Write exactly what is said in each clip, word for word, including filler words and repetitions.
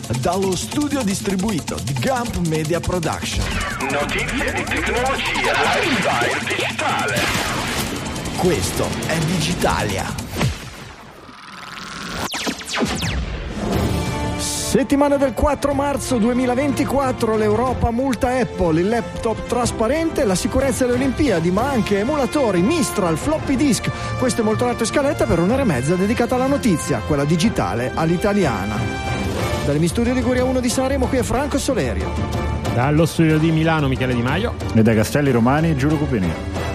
dallo studio distribuito di Gump Media Production. Notizie di tecnologia, lifestyle digitale. Questo è Digitalia. Settimana del quattro marzo duemilaventiquattro, l'Europa multa Apple, il laptop trasparente, la sicurezza delle Olimpiadi, ma anche emulatori, Mistral, floppy disk. Questo è Moltorato in scaletta per un'ora e mezza dedicata alla notizia, quella digitale all'italiana. Dalle Mi Studio Liguria uno di Sanremo, qui è Franco Solerio. Dallo studio di Milano, Michele Di Maio. E da Castelli Romani, Giulio Cupini.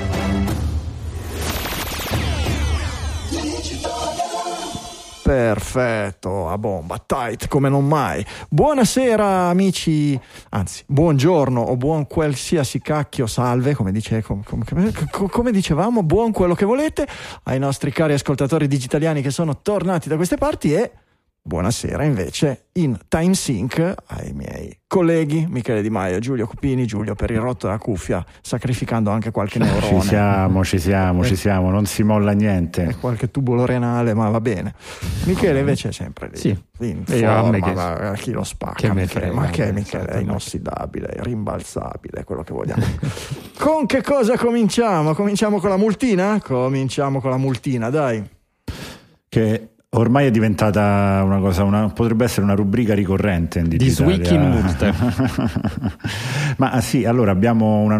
Perfetto, a bomba, tight come non mai. Buonasera amici, anzi buongiorno o buon qualsiasi cacchio, salve, come, dice, come, come, come dicevamo, buon quello che volete ai nostri cari ascoltatori digitaliani che sono tornati da queste parti, e buonasera invece in time sync ai miei colleghi Michele Di Maio, Giulio Cupini. Giulio per il rotto della cuffia, sacrificando anche qualche neurone. Ci siamo, ci siamo, ci siamo, non si molla niente. E qualche tubulo renale, ma va bene. Michele invece è sempre lì, sì. in Io, forma, a me che... ma chi lo spacca? Che Michele, frega, ma che Michele è inossidabile, è rimbalzabile, quello che vogliamo. Con che cosa cominciamo? Cominciamo con la multina? Cominciamo con la multina, dai. Che ormai è diventata una cosa, una, potrebbe essere una rubrica ricorrente in Digitalia. This Week in Multe. Ma sì, allora abbiamo una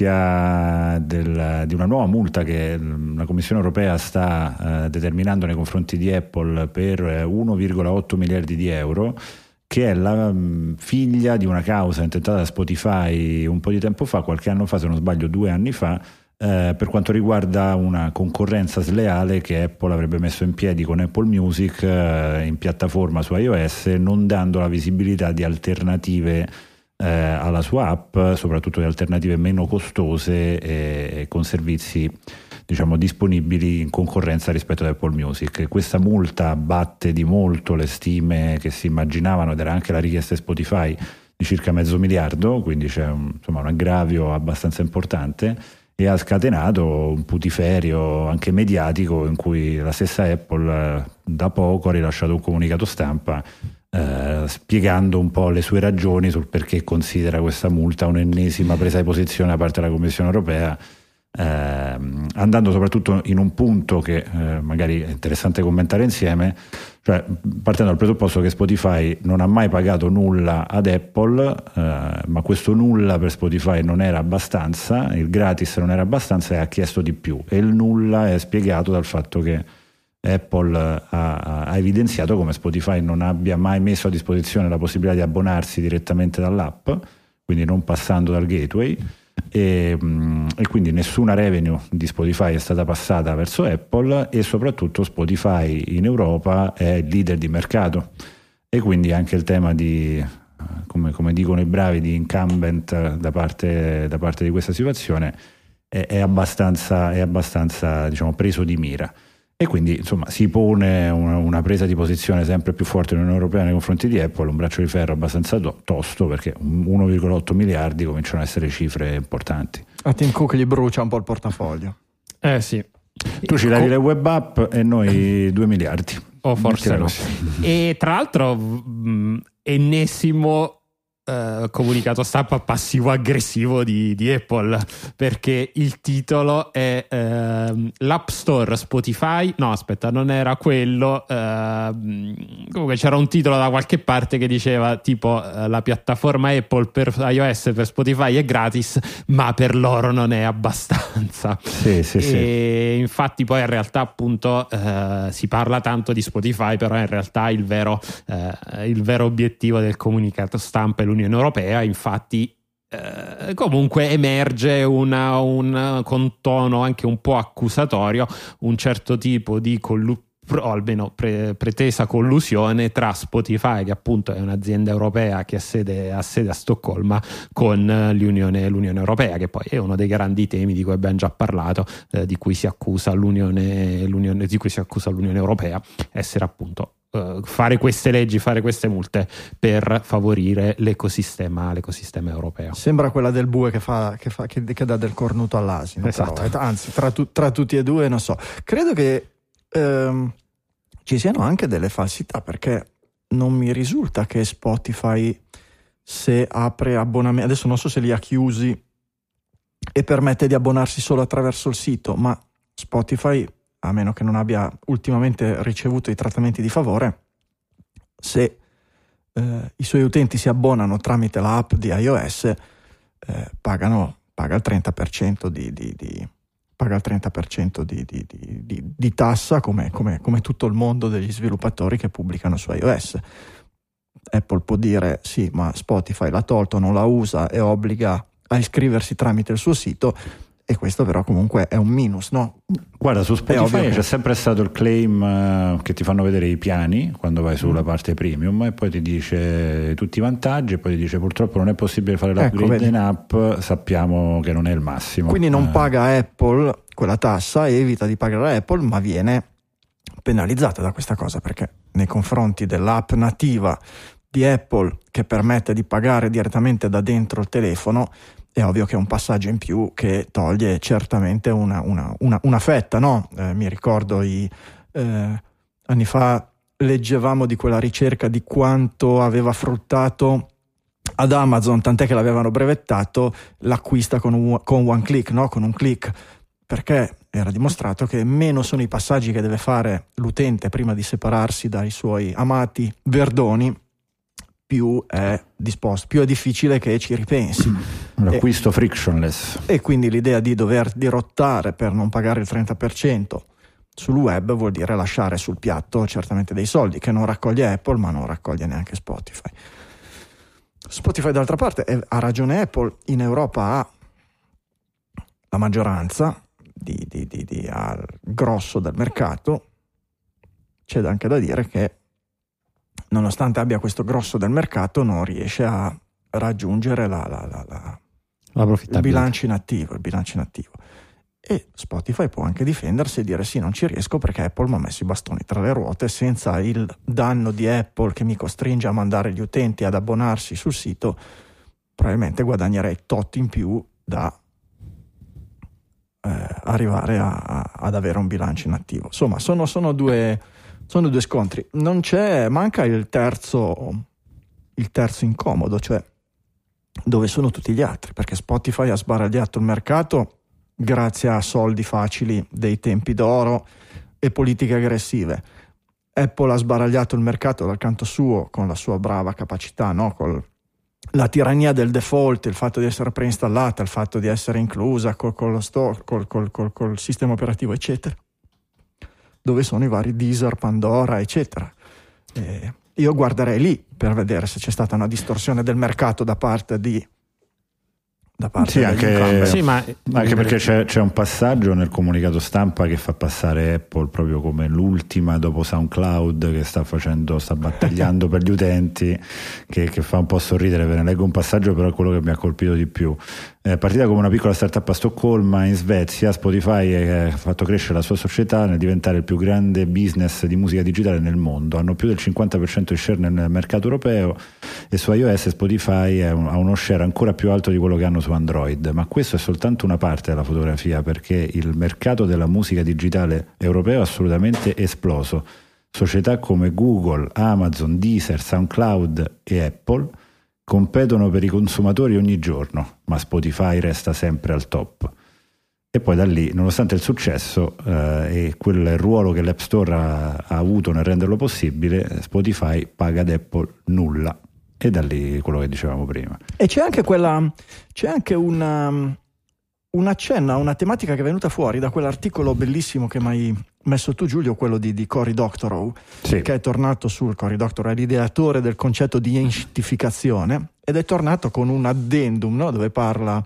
notizia del, di una nuova multa che la Commissione Europea sta eh, determinando nei confronti di Apple per uno virgola otto miliardi di euro, che è la mh, figlia di una causa intentata da Spotify un po' di tempo fa, qualche anno fa, se non sbaglio due anni fa, Eh, per quanto riguarda una concorrenza sleale che Apple avrebbe messo in piedi con Apple Music eh, in piattaforma su iOS, non dando la visibilità di alternative eh, alla sua app, soprattutto di alternative meno costose e, e con servizi, diciamo, disponibili in concorrenza rispetto ad Apple Music. Questa multa batte di molto le stime che si immaginavano, ed era anche la richiesta di Spotify, di circa mezzo miliardo, quindi c'è un, insomma, un aggravio abbastanza importante, e ha scatenato un putiferio anche mediatico in cui la stessa Apple da poco ha rilasciato un comunicato stampa eh, spiegando un po' le sue ragioni sul perché considera questa multa un'ennesima presa di posizione da parte della Commissione Europea, eh, andando soprattutto in un punto che eh, magari è interessante commentare insieme, cioè partendo dal presupposto che Spotify non ha mai pagato nulla ad Apple, eh, ma questo nulla per Spotify non era abbastanza, il gratis non era abbastanza e ha chiesto di più, e il nulla è spiegato dal fatto che Apple ha, ha evidenziato come Spotify non abbia mai messo a disposizione la possibilità di abbonarsi direttamente dall'app, quindi non passando dal gateway. E, e quindi nessuna revenue di Spotify è stata passata verso Apple, e soprattutto Spotify in Europa è il leader di mercato, e quindi anche il tema di, come, come dicono i bravi, di incumbent da parte, da parte di questa situazione è, è abbastanza, è abbastanza diciamo, preso di mira. E quindi insomma si pone una, una presa di posizione sempre più forte nell'Unione Europea nei confronti di Apple, un braccio di ferro abbastanza to- tosto, perché uno virgola otto miliardi cominciano a essere cifre importanti. A Tim Cook gli brucia un po' il portafoglio. Eh sì. Tu ci levi le web app e noi due miliardi. O forse no. E tra l'altro mh, ennesimo Uh, comunicato stampa passivo-aggressivo di, di Apple, perché il titolo è uh, l'App Store Spotify, no aspetta non era quello, uh, comunque c'era un titolo da qualche parte che diceva tipo uh, la piattaforma Apple per iOS per Spotify è gratis ma per loro non è abbastanza. Sì, sì, e sì. Infatti poi in realtà appunto uh, si parla tanto di Spotify, però in realtà il vero, uh, il vero obiettivo del comunicato stampa è l'Unione Europea. Infatti eh, comunque emerge una, un con tono anche un po' accusatorio un certo tipo di collu- o almeno pre- pretesa collusione tra Spotify, che appunto è un'azienda europea che ha sede, ha sede a Stoccolma, con l'Unione, l'Unione Europea, che poi è uno dei grandi temi di cui abbiamo già parlato, eh, di cui si accusa l'Unione, l'Unione di cui si accusa l'Unione Europea essere appunto Uh, fare queste leggi, fare queste multe per favorire l'ecosistema, l'ecosistema europeo. Sembra quella del bue che fa che, fa, che, che dà del cornuto all'asino. Esatto. Però, anzi, tra, tu, tra tutti e due, non so. Credo che ehm, ci siano anche delle falsità, perché non mi risulta che Spotify, se apre abbonamenti, adesso non so se li ha chiusi e permette di abbonarsi solo attraverso il sito, ma Spotify, a meno che non abbia ultimamente ricevuto i trattamenti di favore, se eh, i suoi utenti si abbonano tramite l'app di iOS, eh, pagano paga il trenta per cento di, di, di paga il trenta per cento di, di, di, di, di tassa, come, come, come tutto il mondo degli sviluppatori che pubblicano su iOS. Apple può dire sì, ma Spotify l'ha tolto, non la usa e obbliga a iscriversi tramite il suo sito, e questo però comunque è un minus, no? Guarda, su Spotify che... c'è sempre stato il claim uh, che ti fanno vedere i piani quando vai sulla mm. parte premium, e poi ti dice tutti i vantaggi, e poi ti dice purtroppo non è possibile fare l'upgrade ecco, in app, sappiamo che non è il massimo. Quindi non uh. paga Apple quella tassa, evita di pagare Apple, ma viene penalizzata da questa cosa, perché nei confronti dell'app nativa di Apple, che permette di pagare direttamente da dentro il telefono, è ovvio che è un passaggio in più che toglie certamente una, una, una, una fetta, no? Eh, mi ricordo i, eh, anni fa leggevamo di quella ricerca di quanto aveva fruttato ad Amazon, tant'è che l'avevano brevettato, l'acquista con un, con one click, no? Con un click, perché era dimostrato che meno sono i passaggi che deve fare l'utente prima di separarsi dai suoi amati verdoni, più è disposto, più è difficile che ci ripensi. L'acquisto e, frictionless. E quindi l'idea di dover dirottare per non pagare il trenta per cento sul web vuol dire lasciare sul piatto certamente dei soldi che non raccoglie Apple, ma non raccoglie neanche Spotify. Spotify d'altra parte, è, ha ragione Apple, in Europa ha la maggioranza di, di, di, di al grosso del mercato. C'è anche da dire che nonostante abbia questo grosso del mercato non riesce a raggiungere la, la, la, la, la il bilancio in attivo, il bilancio in attivo. E Spotify può anche difendersi e dire sì, non ci riesco perché Apple mi ha messo i bastoni tra le ruote, senza il danno di Apple che mi costringe a mandare gli utenti ad abbonarsi sul sito, probabilmente guadagnerei tot in più da eh, arrivare a, a, ad avere un bilancio in attivo. Insomma, sono, sono due sono due scontri. Non c'è, manca il terzo il terzo incomodo, cioè dove sono tutti gli altri, perché Spotify ha sbaragliato il mercato grazie a soldi facili dei tempi d'oro e politiche aggressive. Apple ha sbaragliato il mercato dal canto suo con la sua brava capacità, no? Con la tirannia del default, il fatto di essere preinstallata, il fatto di essere inclusa col, con lo store, col, col, col, col sistema operativo, eccetera. Dove sono i vari Deezer, Pandora, eccetera. Eh, io guarderei lì per vedere se c'è stata una distorsione del mercato da parte di da parte sì, anche, sì, ma anche perché c'è, c'è un passaggio nel comunicato stampa che fa passare Apple proprio come l'ultima dopo SoundCloud, che sta facendo sta battagliando per gli utenti, che, che fa un po' sorridere. Ve ne leggo un passaggio, però è quello che mi ha colpito di più. È partita come una piccola startup a Stoccolma, in Svezia. Spotify ha fatto crescere la sua società nel diventare il più grande business di musica digitale nel mondo. Hanno più del cinquanta per cento di share nel mercato europeo, e su iOS Spotify ha uno share ancora più alto di quello che hanno su Android. Ma questo è soltanto una parte della fotografia, perché il mercato della musica digitale europeo è assolutamente esploso. Società come Google, Amazon, Deezer, SoundCloud e Apple competono per i consumatori ogni giorno, ma Spotify resta sempre al top. E poi da lì, nonostante il successo eh, e quel ruolo che l'App Store ha, ha avuto nel renderlo possibile, Spotify paga ad Apple nulla. E da lì quello che dicevamo prima. E c'è anche quella, c'è anche una, un accenno a una tematica che è venuta fuori da quell'articolo bellissimo che mi hai messo tu, Giulio, quello di, di Cory Doctorow, sì, che è tornato sul Cory Doctorow, è l'ideatore del concetto di inscittificazione, ed è tornato con un addendum, no? Dove parla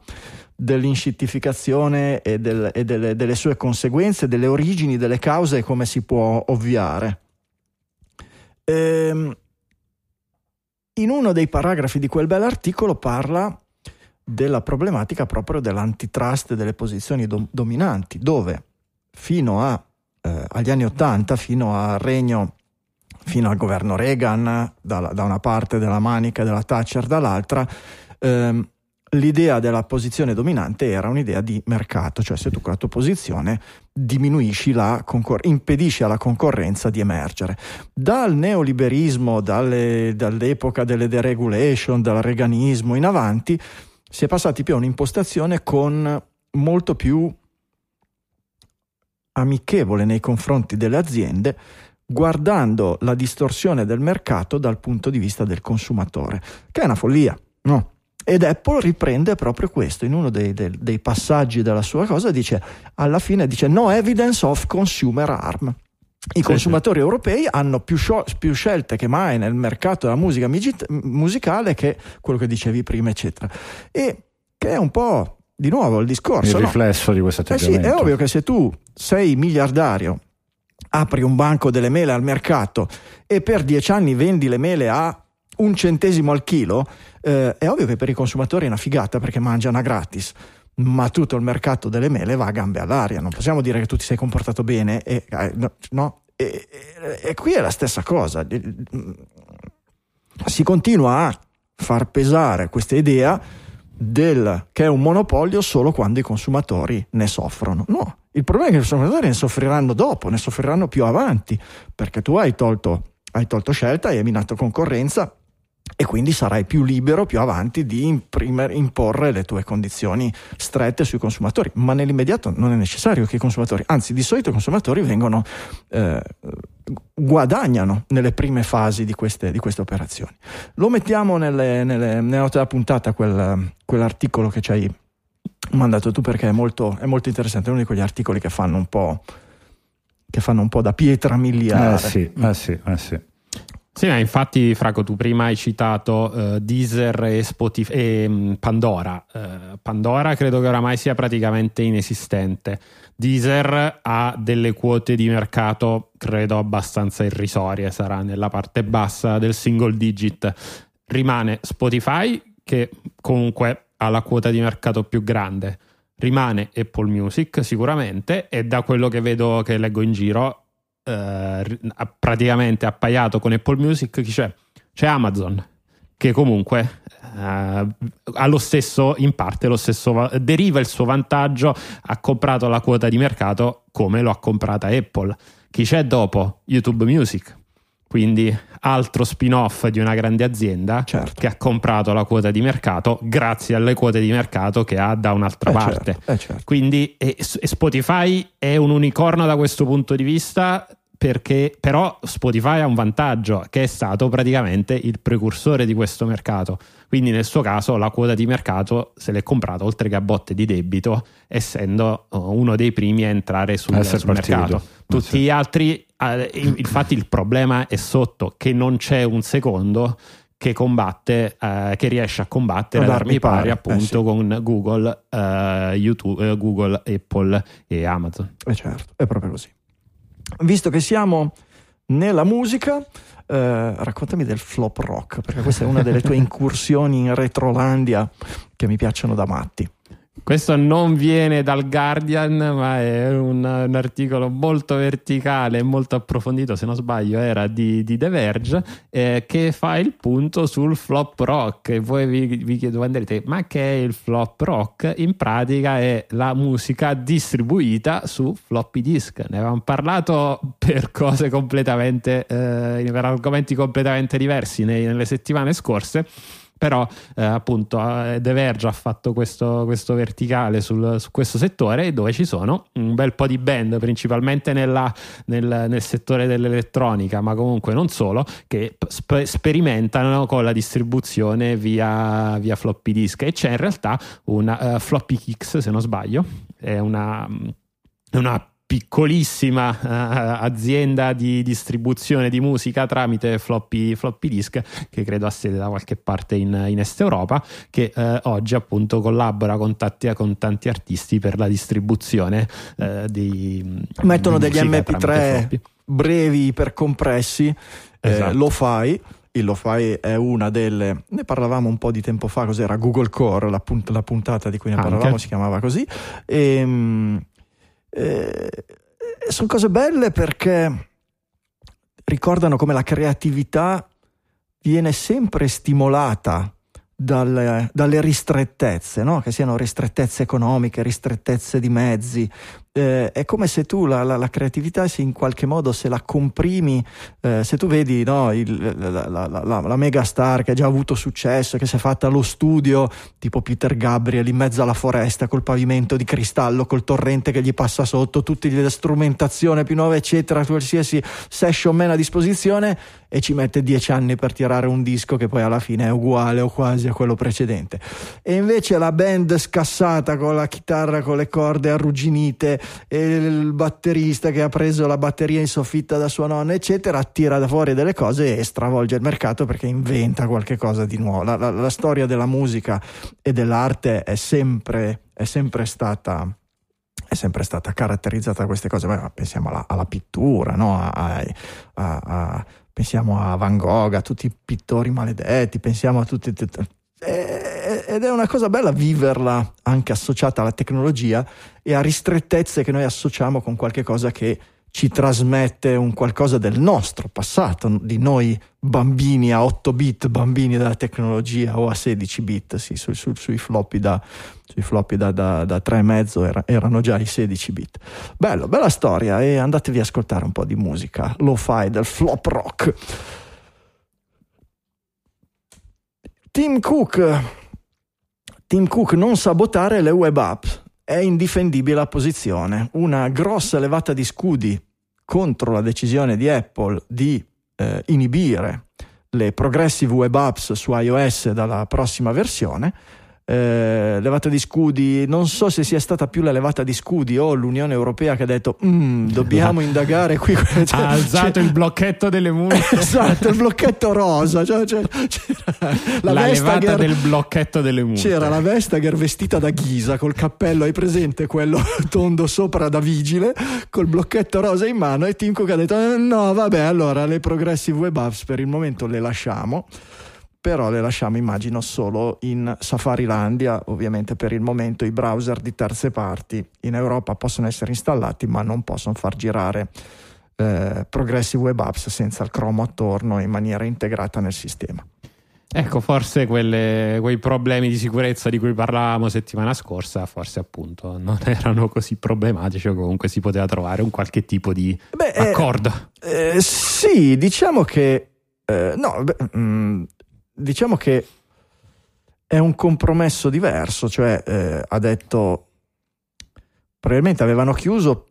dell'inscittificazione e, del, e delle, delle sue conseguenze, delle origini, delle cause e come si può ovviare. Ehm, in uno dei paragrafi di quel bell'articolo parla della problematica proprio dell'antitrust e delle posizioni dom- dominanti, dove fino a, eh, agli anni Ottanta, fino al regno, fino al governo Reagan da, da una parte della manica e della Thatcher dall'altra, ehm, l'idea della posizione dominante era un'idea di mercato, cioè se tu con la tua posizione diminuisci la concor- impedisci alla concorrenza di emergere. Dal neoliberismo, dalle, dall'epoca delle deregulation, dal reganismo in avanti, si è passati più a un'impostazione con molto più amichevole nei confronti delle aziende, guardando la distorsione del mercato dal punto di vista del consumatore, che è una follia, no? Ed Apple riprende proprio questo in uno dei, dei, dei passaggi della sua cosa, dice alla fine dice no evidence of consumer harm. I consumatori sì, sì. europei hanno più, scio- più scelte che mai nel mercato della musica migi- musicale, che quello che dicevi prima, eccetera. E che è un po' di nuovo il discorso, il no? riflesso di questo atteggiamento. Eh sì, è ovvio che se tu sei miliardario, apri un banco delle mele al mercato e per dieci anni vendi le mele a un centesimo al chilo, eh, è ovvio che per i consumatori è una figata perché mangiano gratis, ma tutto il mercato delle mele va a gambe all'aria. Non possiamo dire che tu ti sei comportato bene e, eh, no, no? E, e, e qui è la stessa cosa, si continua a far pesare questa idea del che è un monopolio solo quando i consumatori ne soffrono. No, il problema è che i consumatori ne soffriranno dopo, ne soffriranno più avanti, perché tu hai tolto hai tolto scelta, hai eliminato concorrenza e quindi sarai più libero più avanti di imprimer, imporre le tue condizioni strette sui consumatori, ma nell'immediato non è necessario che i consumatori, anzi di solito i consumatori vengono eh, guadagnano nelle prime fasi di queste, di queste operazioni. Lo mettiamo nelle, nelle, nelle note della puntata quel, quell'articolo che ci hai mandato tu, perché è molto, è molto interessante, è uno di quegli articoli che fanno un po' che fanno un po' da pietra miliare. Eh sì, eh sì, eh sì. Sì, ma infatti, Franco, tu prima hai citato uh, Deezer e, Spotify, e um, Pandora. Uh, Pandora credo che oramai sia praticamente inesistente. Deezer ha delle quote di mercato, credo, abbastanza irrisorie, sarà nella parte bassa del single digit. Rimane Spotify, che comunque ha la quota di mercato più grande. Rimane Apple Music sicuramente, e da quello che vedo, che leggo in giro, eh, praticamente appaiato con Apple Music chi c'è? C'è Amazon, che comunque eh, ha lo stesso, in parte lo stesso, deriva il suo vantaggio, ha comprato la quota di mercato come lo ha comprata Apple. Chi c'è dopo? YouTube Music, quindi altro spin-off di una grande azienda, certo, che ha comprato la quota di mercato grazie alle quote di mercato che ha da un'altra eh parte. Certo, eh certo. Quindi e, e Spotify è un unicorno da questo punto di vista, perché però Spotify ha un vantaggio, che è stato praticamente il precursore di questo mercato. Quindi nel suo caso la quota di mercato se l'è comprata, oltre che a botte di debito, essendo uno dei primi a entrare sul, sul mercato. Tutti sì. gli altri, infatti il problema è sotto, che non c'è un secondo che combatte, eh, che riesce a combattere ad armi pari, appunto, eh sì. con Google, eh, YouTube, eh, Google, Apple e Amazon. Eh certo, è proprio così. Visto che siamo nella musica, eh, raccontami del flop rock, perché questa è una delle tue incursioni in Retrolandia che mi piacciono da matti. Questo non viene dal Guardian, ma è un, un articolo molto verticale e molto approfondito, se non sbaglio era di, di The Verge, eh, che fa il punto sul flop rock. E voi vi, vi domanderete, ma che è il flop rock? In pratica è la musica distribuita su floppy disk. Ne avevamo parlato per cose completamente, eh, per argomenti completamente diversi nei, nelle settimane scorse. Però eh, appunto The Verge ha fatto questo, questo verticale sul, su questo settore, dove ci sono un bel po' di band, principalmente nella, nel, nel settore dell'elettronica, ma comunque non solo, che sp- sperimentano con la distribuzione via, via floppy disk. E c'è in realtà una uh, Floppy Kicks, se non sbaglio, è una, una piccolissima uh, azienda di distribuzione di musica tramite floppy, floppy disk, che credo ha sede da qualche parte in, in Est Europa, che uh, oggi appunto collabora con tanti, con tanti artisti per la distribuzione uh, di mettono di degli M P tre brevi, ipercompressi, esatto. eh, lo-fi. Il lo-fi è una delle, ne parlavamo un po' di tempo fa, cos'era Google Core, la, punt- la puntata di cui ne parlavamo Anche. si chiamava così, e Eh, sono cose belle perché ricordano come la creatività viene sempre stimolata dalle, dalle ristrettezze, no? Che siano ristrettezze economiche, ristrettezze di mezzi. Eh, è come se tu la, la, la creatività, se in qualche modo se la comprimi, eh, se tu vedi, no, il, la, la, la, la mega star che ha già avuto successo, che si è fatta lo studio tipo Peter Gabriel in mezzo alla foresta col pavimento di cristallo, col torrente che gli passa sotto, tutte le strumentazioni più nuove eccetera, qualsiasi session man a disposizione, e ci mette dieci anni per tirare un disco che poi alla fine è uguale o quasi a quello precedente. E invece la band scassata con la chitarra con le corde arrugginite e il batterista che ha preso la batteria in soffitta da sua nonna eccetera, tira da fuori delle cose e stravolge il mercato perché inventa qualche cosa di nuovo. La, la, la storia della musica e dell'arte è sempre, è sempre stata è sempre stata caratterizzata da queste cose. Beh, pensiamo alla, alla pittura, no? a, a, a, a, pensiamo a Van Gogh, a tutti i pittori maledetti, pensiamo a tutti, tutti ed è una cosa bella viverla anche associata alla tecnologia e a ristrettezze che noi associamo con qualche cosa che ci trasmette un qualcosa del nostro passato, di noi bambini a otto bit, bambini della tecnologia, o a sedici bit, sì, su, su, sui floppy da sui floppy da, da, da tre e mezzo era, erano già i sedici bit. Bello, bella storia, e andatevi a ascoltare un po' di musica lo-fi del flop rock. Tim Cook Tim Cook, non sabotare le web apps. È indifendibile la posizione. Una grossa levata di scudi contro la decisione di Apple di eh, inibire le progressive web apps su iOS dalla prossima versione. Eh, levata di scudi, non so se sia stata più la levata di scudi o l'Unione Europea che ha detto mm, dobbiamo indagare qui, cioè, ha alzato cioè, il blocchetto delle multe. Esatto, il blocchetto rosa, cioè, cioè, la, la levata del blocchetto delle multe. C'era la Vestager vestita da Ghisa col cappello, hai presente quello tondo sopra da vigile, col blocchetto rosa in mano, e Tim Cook ha detto eh, no vabbè, allora le progressive web apps per il momento le lasciamo, però le lasciamo immagino solo in Safarilandia. Ovviamente per il momento i browser di terze parti in Europa possono essere installati ma non possono far girare eh, progressive web apps senza il Chrome attorno in maniera integrata nel sistema. Ecco, forse quelle, quei problemi di sicurezza di cui parlavamo settimana scorsa forse appunto non erano così problematici, o comunque si poteva trovare un qualche tipo di Beh, accordo. Eh, eh, sì, diciamo che eh, no, beh, mh, diciamo che è un compromesso diverso, cioè eh, ha detto probabilmente avevano chiuso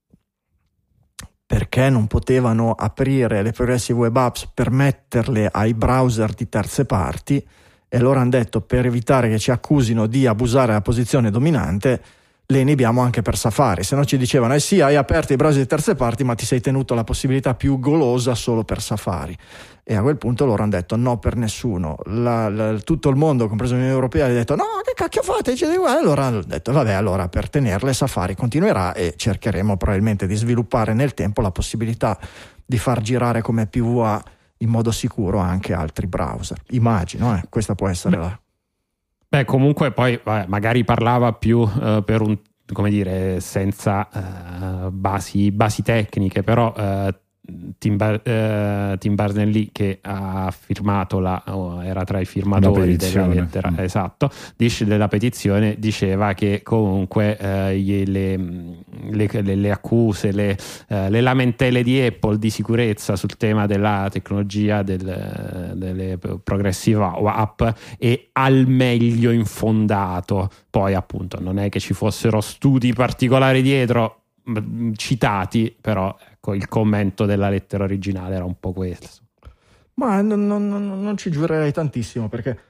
perché non potevano aprire le progressive web apps per metterle ai browser di terze parti, e allora hanno detto per evitare che ci accusino di abusare la posizione dominante le inibiamo anche per Safari. Se no ci dicevano eh sì, hai aperto i browser di terze parti ma ti sei tenuto la possibilità più golosa solo per Safari. E a quel punto loro hanno detto no per nessuno. La, la, tutto il mondo, compreso l'Unione Europea, ha detto no, che cacchio fate? E allora hanno detto vabbè, allora per tenerle Safari continuerà e cercheremo probabilmente di sviluppare nel tempo la possibilità di far girare come P V A in modo sicuro anche altri browser. Immagino, eh, questa può essere Beh. la... Beh, comunque poi vabbè, magari parlava più uh, per un, come dire, senza uh, basi, basi tecniche, però uh, Tim, Bar- uh, Tim Berners-Lee, che ha firmato la, oh, era tra i firmatori della lettera, mm. esatto, dice, della petizione, diceva che comunque uh, gli, le, le, le, le accuse, le, uh, le lamentele di Apple di sicurezza sul tema della tecnologia del, delle progressive app è al meglio infondato. Poi appunto non è che ci fossero studi particolari dietro citati, però ecco, il commento della lettera originale era un po' questo. Ma non, non, non ci giurerei tantissimo, perché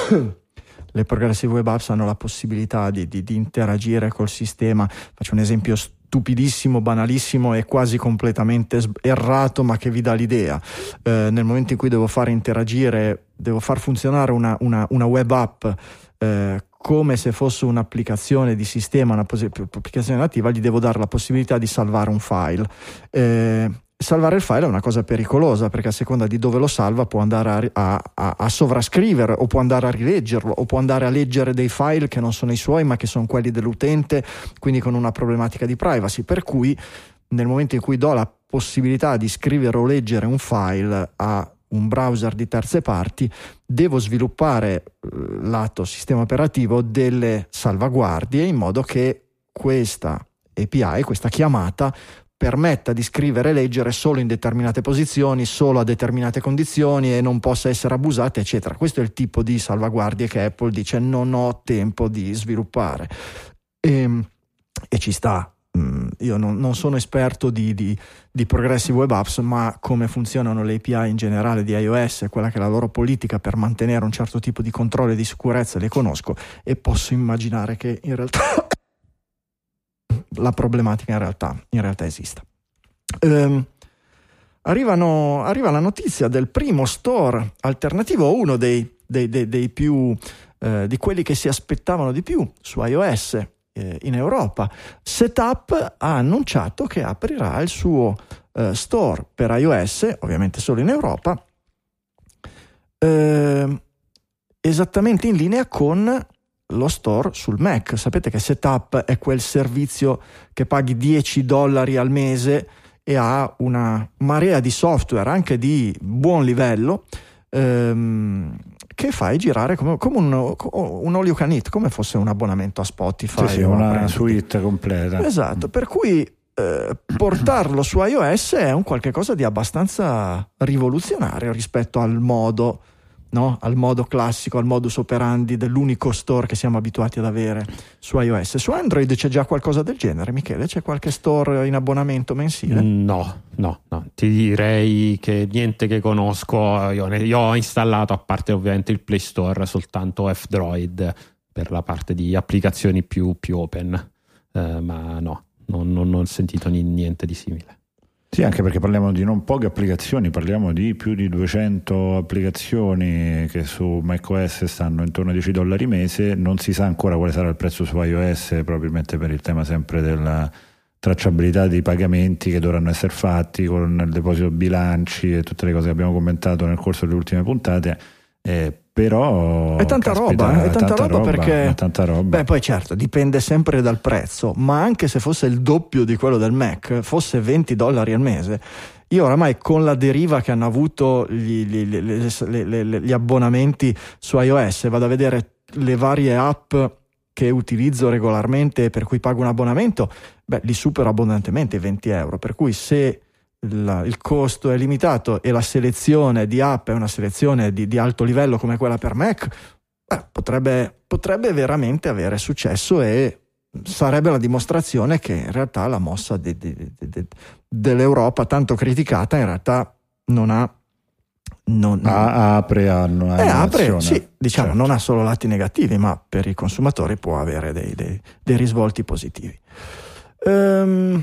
le progressive web apps hanno la possibilità di, di, di interagire col sistema. Faccio un esempio stupidissimo, banalissimo e quasi completamente errato, ma che vi dà l'idea. Eh, nel momento in cui devo fare interagire, devo far funzionare una, una, una web app eh, come se fosse un'applicazione di sistema, un'applicazione nativa, gli devo dare la possibilità di salvare un file. Eh, salvare il file è una cosa pericolosa, perché a seconda di dove lo salva può andare a, a, a sovrascrivere, o può andare a rileggerlo, o può andare a leggere dei file che non sono i suoi ma che sono quelli dell'utente, quindi con una problematica di privacy. Per cui nel momento in cui do la possibilità di scrivere o leggere un file a un browser di terze parti, devo sviluppare lato sistema operativo delle salvaguardie in modo che questa A P I, questa chiamata, permetta di scrivere e leggere solo in determinate posizioni, solo a determinate condizioni e non possa essere abusata, eccetera. Questo è il tipo di salvaguardie che Apple dice non ho tempo di sviluppare. E, e ci sta. Io non, non sono esperto di, di, di progressive web apps, ma come funzionano le A P I in generale di iOS, quella che è la loro politica per mantenere un certo tipo di controllo e di sicurezza, le conosco e posso immaginare che in realtà la problematica in realtà, in realtà esista. Ehm, arrivano, arriva la notizia del primo store alternativo, uno dei, dei, dei, dei più eh, di quelli che si aspettavano di più su iOS eh, in Europa. Setup ha annunciato che aprirà il suo eh, store per iOS, ovviamente solo in Europa, eh, esattamente in linea con lo store sul Mac. Sapete che Setup è quel servizio che paghi dieci dollari al mese e ha una marea di software anche di buon livello ehm, che fai girare come, come un, un all you can eat, come fosse un abbonamento a Spotify. Sì, sì, una suite completa. Esatto, per cui eh, portarlo su iOS è un qualche cosa di abbastanza rivoluzionario rispetto al modo, no? Al modo classico, al modus operandi dell'unico store che siamo abituati ad avere su iOS. Su Android c'è già qualcosa del genere, Michele? C'è qualche store in abbonamento mensile? No, no, no. Ti direi che niente che conosco. Io, io ho installato, a parte ovviamente il Play Store, soltanto F-Droid per la parte di applicazioni più, più open, eh, ma no, non, non, non ho sentito niente di simile. Sì, anche perché parliamo di non poche applicazioni, parliamo di più di duecento applicazioni che su macOS stanno intorno a dieci dollari mese. Non si sa ancora quale sarà il prezzo su iOS, probabilmente per il tema sempre della tracciabilità dei pagamenti che dovranno essere fatti con il deposito bilanci e tutte le cose che abbiamo commentato nel corso delle ultime puntate. Eh, però è tanta caspita, roba, è tanta, tanta roba, roba perché tanta roba. Beh, poi certo dipende sempre dal prezzo, ma anche se fosse il doppio di quello del Mac, fosse venti dollari al mese, io oramai con la deriva che hanno avuto gli, gli, gli, gli, gli abbonamenti su iOS, vado a vedere le varie app che utilizzo regolarmente e per cui pago un abbonamento, beh, li supero abbondantemente i venti euro, per cui se Il, il costo è limitato e la selezione di app è una selezione di, di alto livello come quella per Mac, eh, potrebbe, potrebbe veramente avere successo e sarebbe la dimostrazione che in realtà la mossa di, di, di, di, dell'Europa tanto criticata in realtà non ha non, ah, apre a una eh, apre, sì, diciamo, certo. Non ha solo lati negativi, ma per i consumatori può avere dei, dei, dei risvolti positivi. ehm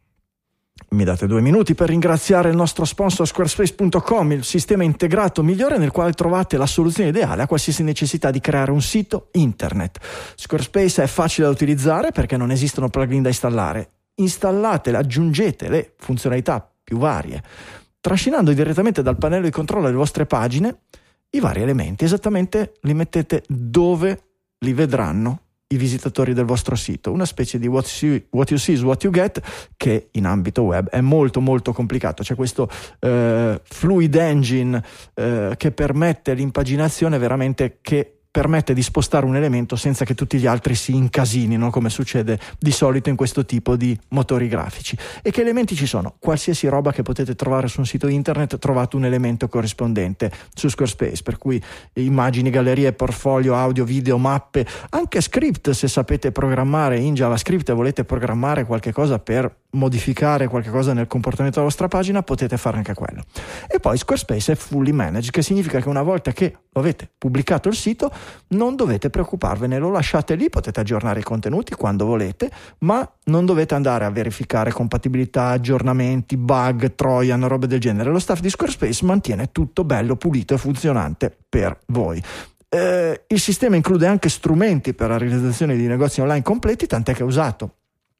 Mi date due minuti per ringraziare il nostro sponsor Squarespace punto com, il sistema integrato migliore nel quale trovate la soluzione ideale a qualsiasi necessità di creare un sito internet. Squarespace è facile da utilizzare perché non esistono plugin da installare. Installatele, aggiungete le funzionalità più varie, trascinando direttamente dal pannello di controllo delle vostre pagine i vari elementi, esattamente li mettete dove li vedranno i visitatori del vostro sito, una specie di what you, what you see is what you get, che in ambito web è molto molto complicato. C'è questo eh, fluid engine eh, che permette l'impaginazione veramente, che permette di spostare un elemento senza che tutti gli altri si incasinino, come succede di solito in questo tipo di motori grafici. E che elementi ci sono? Qualsiasi roba che potete trovare su un sito internet, trovate un elemento corrispondente su Squarespace, per cui immagini, gallerie, portfolio, audio, video, mappe, anche script. Se sapete programmare in JavaScript e volete programmare qualche cosa per modificare qualche cosa nel comportamento della vostra pagina, potete fare anche quello. E poi Squarespace è fully managed, che significa che una volta che avete pubblicato il sito non dovete preoccuparvene, lo lasciate lì, potete aggiornare i contenuti quando volete, ma non dovete andare a verificare compatibilità, aggiornamenti, bug, trojan, robe del genere. Lo staff di Squarespace mantiene tutto bello, pulito e funzionante per voi. Eh, il sistema include anche strumenti per la realizzazione di negozi online completi, tant'è che è usato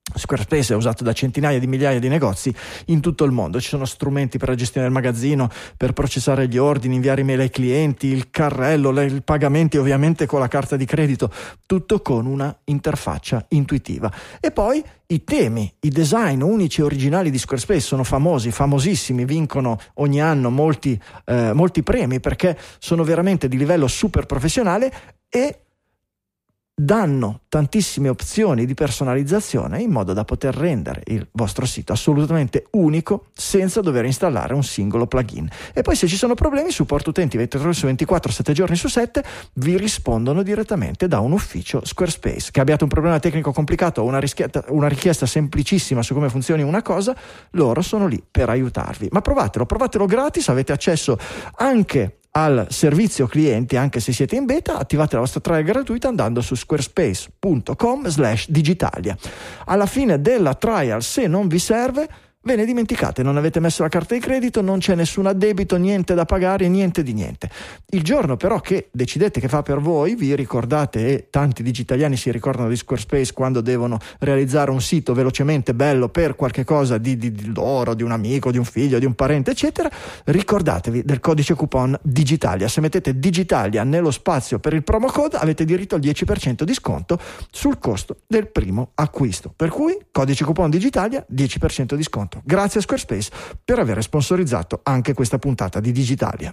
Squarespace è usato da centinaia di migliaia di negozi in tutto il mondo. Ci sono strumenti per la gestione del magazzino, per processare gli ordini, inviare email ai clienti, il carrello, le, i pagamenti ovviamente con la carta di credito, tutto con una interfaccia intuitiva. E poi i temi, i design unici e originali di Squarespace sono famosi, famosissimi, vincono ogni anno molti, eh, molti premi perché sono veramente di livello super professionale e danno tantissime opzioni di personalizzazione in modo da poter rendere il vostro sito assolutamente unico senza dover installare un singolo plugin. E poi se ci sono problemi, supporto utenti ventiquattro ore su ventiquattro, sette giorni su sette, vi rispondono direttamente da un ufficio Squarespace. Che abbiate un problema tecnico complicato o una, rischietta, una richiesta semplicissima su come funzioni una cosa, loro sono lì per aiutarvi. Ma provatelo, provatelo gratis, avete accesso anche al servizio clienti anche se siete in beta. Attivate la vostra trial gratuita andando su squarespace punto com slash digitalia. Alla fine della trial, se non vi serve, ve ne dimenticate, non avete messo la carta di credito, non c'è nessun addebito, niente da pagare, niente di niente. Il giorno però che decidete che fa per voi, vi ricordate, e tanti digitaliani si ricordano di Squarespace quando devono realizzare un sito velocemente bello per qualche cosa di, di, di loro, di un amico, di un figlio, di un parente eccetera, ricordatevi del codice coupon Digitalia. Se mettete Digitalia nello spazio per il promo code avete diritto al dieci per cento di sconto sul costo del primo acquisto, per cui codice coupon Digitalia, dieci per cento di sconto. Grazie a Squarespace per aver sponsorizzato anche questa puntata di Digitalia.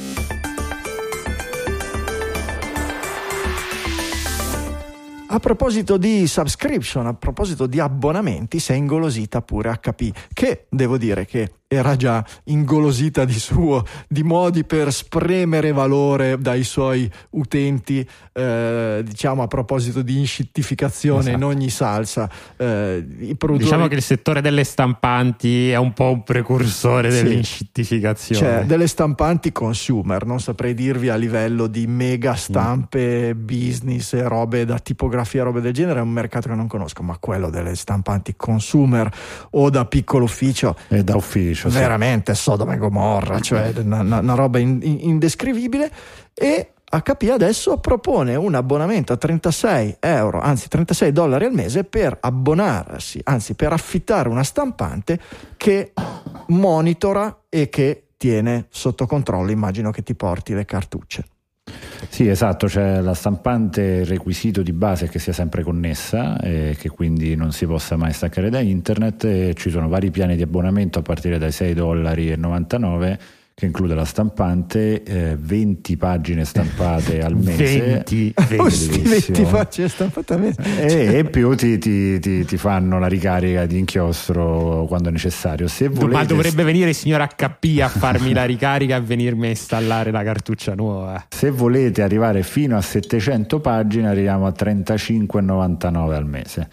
A proposito di subscription, a proposito di abbonamenti, si è ingolosita pure acca pi, che devo dire che era già ingolosita di suo di modi per spremere valore dai suoi utenti, eh, diciamo a proposito di inscittificazione, esatto, in ogni salsa. Eh, i produttori... Diciamo che il settore delle stampanti è un po' un precursore sì, dell'inscittificazione. Cioè delle stampanti consumer, non saprei dirvi a livello di mega stampe, mm. business e robe da tipografia, robe del genere, è un mercato che non conosco, ma quello delle stampanti consumer o da piccolo ufficio e da ufficio veramente sì. Sodoma e Gomorra, cioè una, una roba in, in, indescrivibile. E acca pi adesso propone un abbonamento a trentasei euro, anzi trentasei dollari al mese per abbonarsi, anzi per affittare una stampante che monitora e che tiene sotto controllo, immagino che ti porti le cartucce. Sì, esatto, c'è la stampante, il requisito di base è che sia sempre connessa e che quindi non si possa mai staccare da internet, e ci sono vari piani di abbonamento a partire dai sei dollari e novantanove, che include la stampante, eh, venti pagine stampate al mese, venti, venti pagine stampate al mese, e, e più ti, ti, ti, ti fanno la ricarica di inchiostro quando è necessario. Se volete... Ma dovrebbe venire il signor acca pi a farmi la ricarica e venirmi a installare la cartuccia nuova. Se volete arrivare fino a settecento pagine arriviamo a trentacinque e novantanove al mese.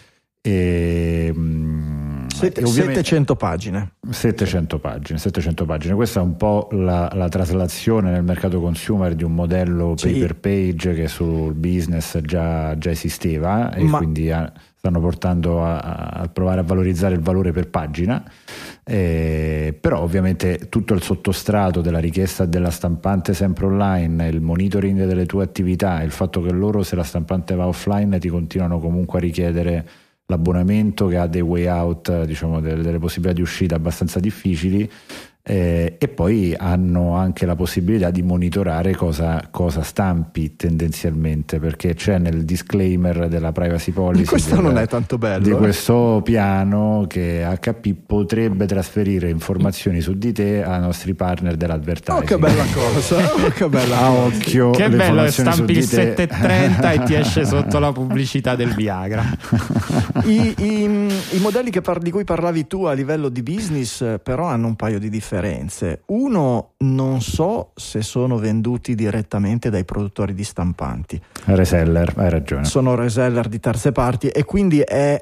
E, Sette, e settecento pagine settecento pagine settecento pagine. Questa è un po' la, la traslazione nel mercato consumer di un modello pay sì. per page che sul business già, già esisteva, e Ma... quindi a, stanno portando a, a provare a valorizzare il valore per pagina, eh, però ovviamente tutto il sottostrato della richiesta della stampante sempre online, il monitoring delle tue attività, il fatto che loro, se la stampante va offline, ti continuano comunque a richiedere l'abbonamento, che ha dei way out, diciamo delle, delle possibilità di uscita abbastanza difficili, eh, e poi hanno anche la possibilità di monitorare cosa, cosa stampi tendenzialmente, perché c'è nel disclaimer della privacy policy, questo del, non è tanto bello, di eh? questo piano, che acca pi potrebbe trasferire informazioni su di te ai nostri partner dell'advertising. Oh, che bella cosa, oh, che bella a occhio, che bello, stampi il te... sette e trenta e ti esce sotto la pubblicità del Viagra. I, i, i modelli che par- di cui parlavi tu a livello di business però hanno un paio di differenze. Uno, non so se sono venduti direttamente dai produttori di stampanti. Reseller, hai ragione. Sono reseller di terze parti, e quindi è,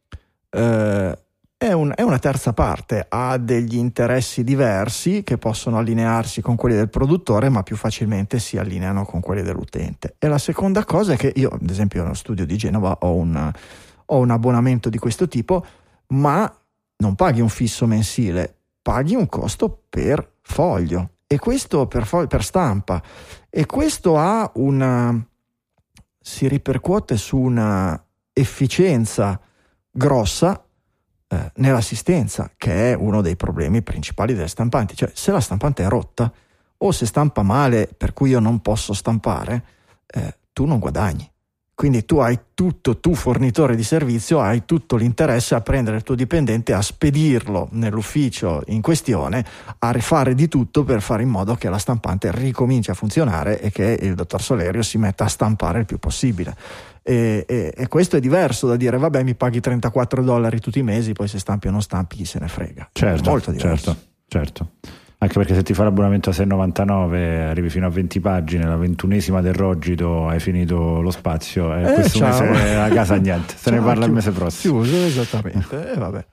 eh, è, un, è una terza parte, ha degli interessi diversi che possono allinearsi con quelli del produttore, ma più facilmente si allineano con quelli dell'utente. E la seconda cosa è che io, ad esempio, nello studio di Genova ho un, ho un abbonamento di questo tipo, ma non paghi un fisso mensile, paghi un costo per foglio, e questo per, fo- per stampa, e questo ha una si ripercuote su una efficienza grossa eh, nell'assistenza, che è uno dei problemi principali delle stampanti. Cioè, se la stampante è rotta o se stampa male per cui io non posso stampare, eh, tu non guadagni. Quindi tu hai tutto, tu fornitore di servizio, hai tutto l'interesse a prendere il tuo dipendente, a spedirlo nell'ufficio in questione, a rifare di tutto per fare in modo che la stampante ricominci a funzionare e che il dottor Solerio si metta a stampare il più possibile. E, e, e questo è diverso da dire vabbè, mi paghi trentaquattro dollari tutti i mesi, poi se stampi o non stampi chi se ne frega. Certo, molto diverso. Certo, certo. Anche perché se ti fa l'abbonamento a sei e novantanove arrivi fino a venti pagine, la ventunesima del Rogito hai finito lo spazio e eh, questo ciao. mese a casa niente, se ciao, ne parla chiuso, il mese prossimo. Chiuso, esattamente. E vabbè.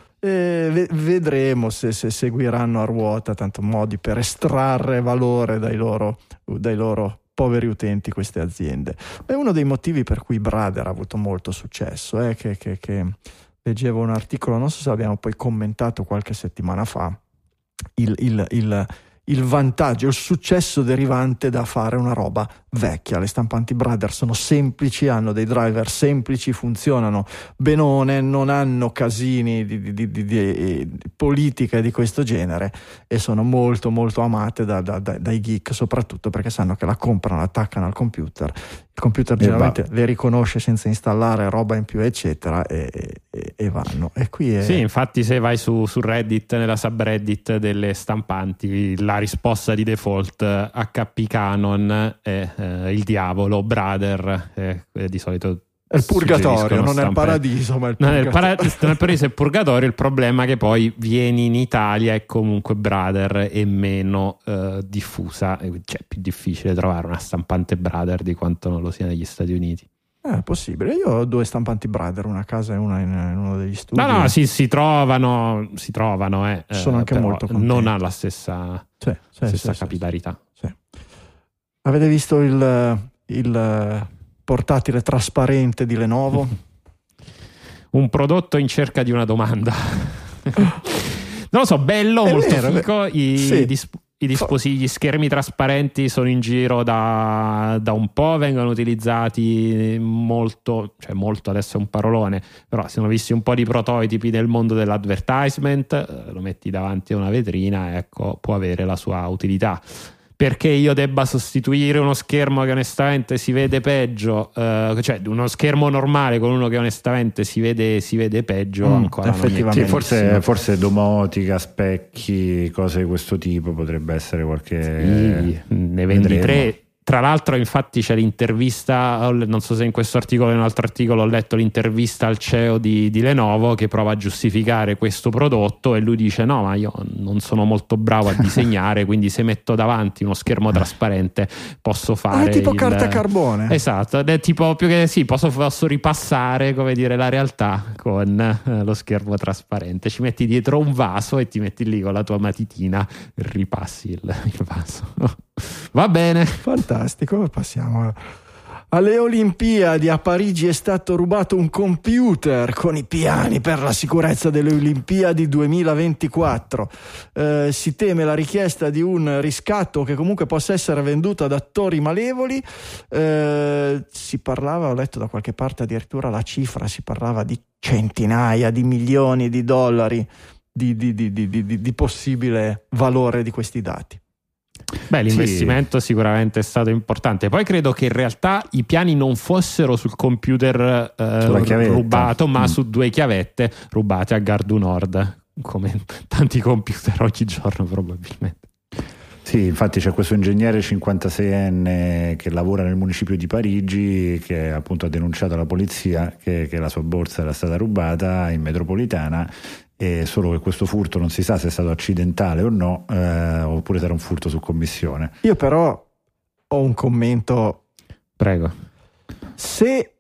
E vedremo se, se seguiranno a ruota tanto modi per estrarre valore dai loro, dai loro poveri utenti queste aziende. È uno dei motivi per cui Brother ha avuto molto successo, eh, che, che, che leggevo un articolo, non so se l'abbiamo poi commentato qualche settimana fa, Il, il, il, il vantaggio, il successo derivante da fare una roba vecchia. Le stampanti Brother sono semplici, hanno dei driver semplici, funzionano benone, non hanno casini di, di, di, di, di politica di questo genere e sono molto molto amate da, da, da, dai geek, soprattutto perché sanno che la comprano, attaccano al computer, il computer generalmente le riconosce senza installare roba in più eccetera e, e, e vanno. E qui è... Sì, infatti se vai su, su Reddit, nella subreddit delle stampanti, la risposta di default H P Canon è eh, il diavolo, Brother eh, di solito è il purgatorio, non è il paradiso, ma è il non è il paradiso, non è il paradiso, è il purgatorio. Il problema è che poi vieni in Italia e comunque Brother è meno eh, diffusa, cioè è più difficile trovare una stampante Brother di quanto non lo sia negli Stati Uniti. È possibile, io ho due stampanti Brother, una a casa e una in, in uno degli studi. No, no, sì, si trovano, si trovano, eh, sono anche molto contenti. Non ha la stessa, sì, sì, stessa sì, capillarità. Sì, sì. Avete visto il, il portatile trasparente di Lenovo? Un prodotto in cerca di una domanda. Non lo so, bello, è molto vero, fico. I, sì. disp- i dispositivi, gli schermi trasparenti sono in giro da, da un po', vengono utilizzati molto, cioè molto adesso è un parolone, però si sono visti un po' di prototipi nel mondo dell'advertisement, lo metti davanti a una vetrina, ecco, può avere la sua utilità. Perché io debba sostituire uno schermo che onestamente si vede peggio, eh, cioè uno schermo normale con uno che onestamente si vede, si vede peggio, mm, ancora effettivamente. Sì, forse, forse domotica, specchi, cose di questo tipo potrebbe essere qualche... Sì, ne vendi tre. Tra l'altro infatti c'è l'intervista, non so se in questo articolo o in un altro articolo ho letto l'intervista al C E O di, di Lenovo che prova a giustificare questo prodotto e lui dice no, ma io non sono molto bravo a disegnare, quindi se metto davanti uno schermo trasparente posso fare... Ah, è tipo il... carta carbone. Esatto, è tipo più che sì, posso, posso ripassare, come dire, la realtà con eh, lo schermo trasparente. Ci metti dietro un vaso e ti metti lì con la tua matitina e ripassi il, il vaso. Va bene, fantastico. Passiamo alle Olimpiadi. A Parigi è stato rubato un computer con i piani per la sicurezza delle Olimpiadi duemilaventiquattro. Eh, si teme la richiesta di un riscatto che comunque possa essere venduto ad attori malevoli. Eh, si parlava, ho letto da qualche parte addirittura la cifra, si parlava di centinaia di milioni di dollari di, di, di, di, di, di possibile valore di questi dati. Beh, l'investimento sì, sicuramente è stato importante. Poi credo che in realtà i piani non fossero sul computer eh, rubato, ma mm. su due chiavette rubate a Gare du Nord, come tanti computer ogni giorno probabilmente. Sì, infatti c'è questo ingegnere cinquantaseienne che lavora nel municipio di Parigi che appunto ha denunciato alla polizia che, che la sua borsa era stata rubata in metropolitana. E solo che questo furto non si sa se è stato accidentale o no, eh, oppure se era un furto su commissione. Io però ho un commento. Prego. Se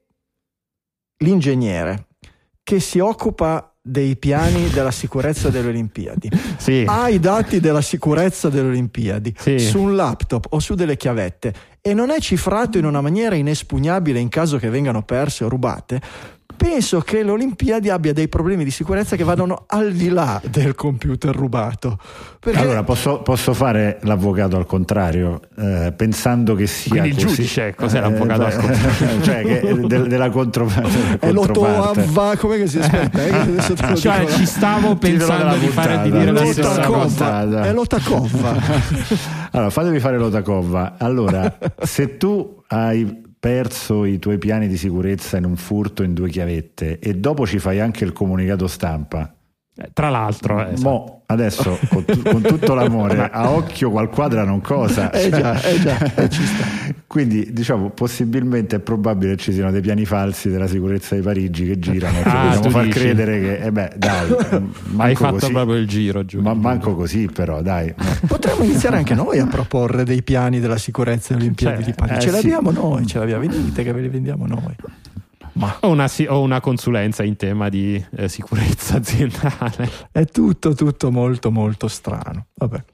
l'ingegnere che si occupa dei piani della sicurezza delle Olimpiadi sì. ha i dati della sicurezza delle Olimpiadi sì. su un laptop o su delle chiavette e non è cifrato in una maniera inespugnabile in caso che vengano perse o rubate, penso che le Olimpiadi abbia dei problemi di sicurezza che vadano al di là del computer rubato. Perché... Allora posso, posso fare l'avvocato al contrario, eh, pensando che sia quindi il così. giudice, cos'è eh, l'avvocato al contrario? Cioè che de, della controparte. È l'otoavva, come che si aspetta? Eh? Cioè ci stavo pensando di, fare, di dire la stessa cosa. È l'Otakova. Allora fatevi fare l'Otakova. Allora se tu hai perso i tuoi piani di sicurezza in un furto in due chiavette e dopo ci fai anche il comunicato stampa, eh, tra l'altro eh, mo adesso con, tu, con tutto l'amore a occhio qual quadra non cosa, eh già, eh già, eh, ci sta. Quindi diciamo possibilmente è probabile che ci siano dei piani falsi della sicurezza di Parigi che girano, che ah, vogliamo far dici. credere che eh beh dai hai fatto così. Proprio il giro giù. Ma manco così però dai. Potremmo iniziare anche noi a proporre dei piani della sicurezza delle Olimpiadi cioè, di Parigi. eh, Ce sì. l'abbiamo noi, ce l'abbiamo, vedete che ve li vendiamo noi. Ma o una, o una consulenza in tema di eh, sicurezza aziendale. È tutto tutto molto molto strano. Vabbè.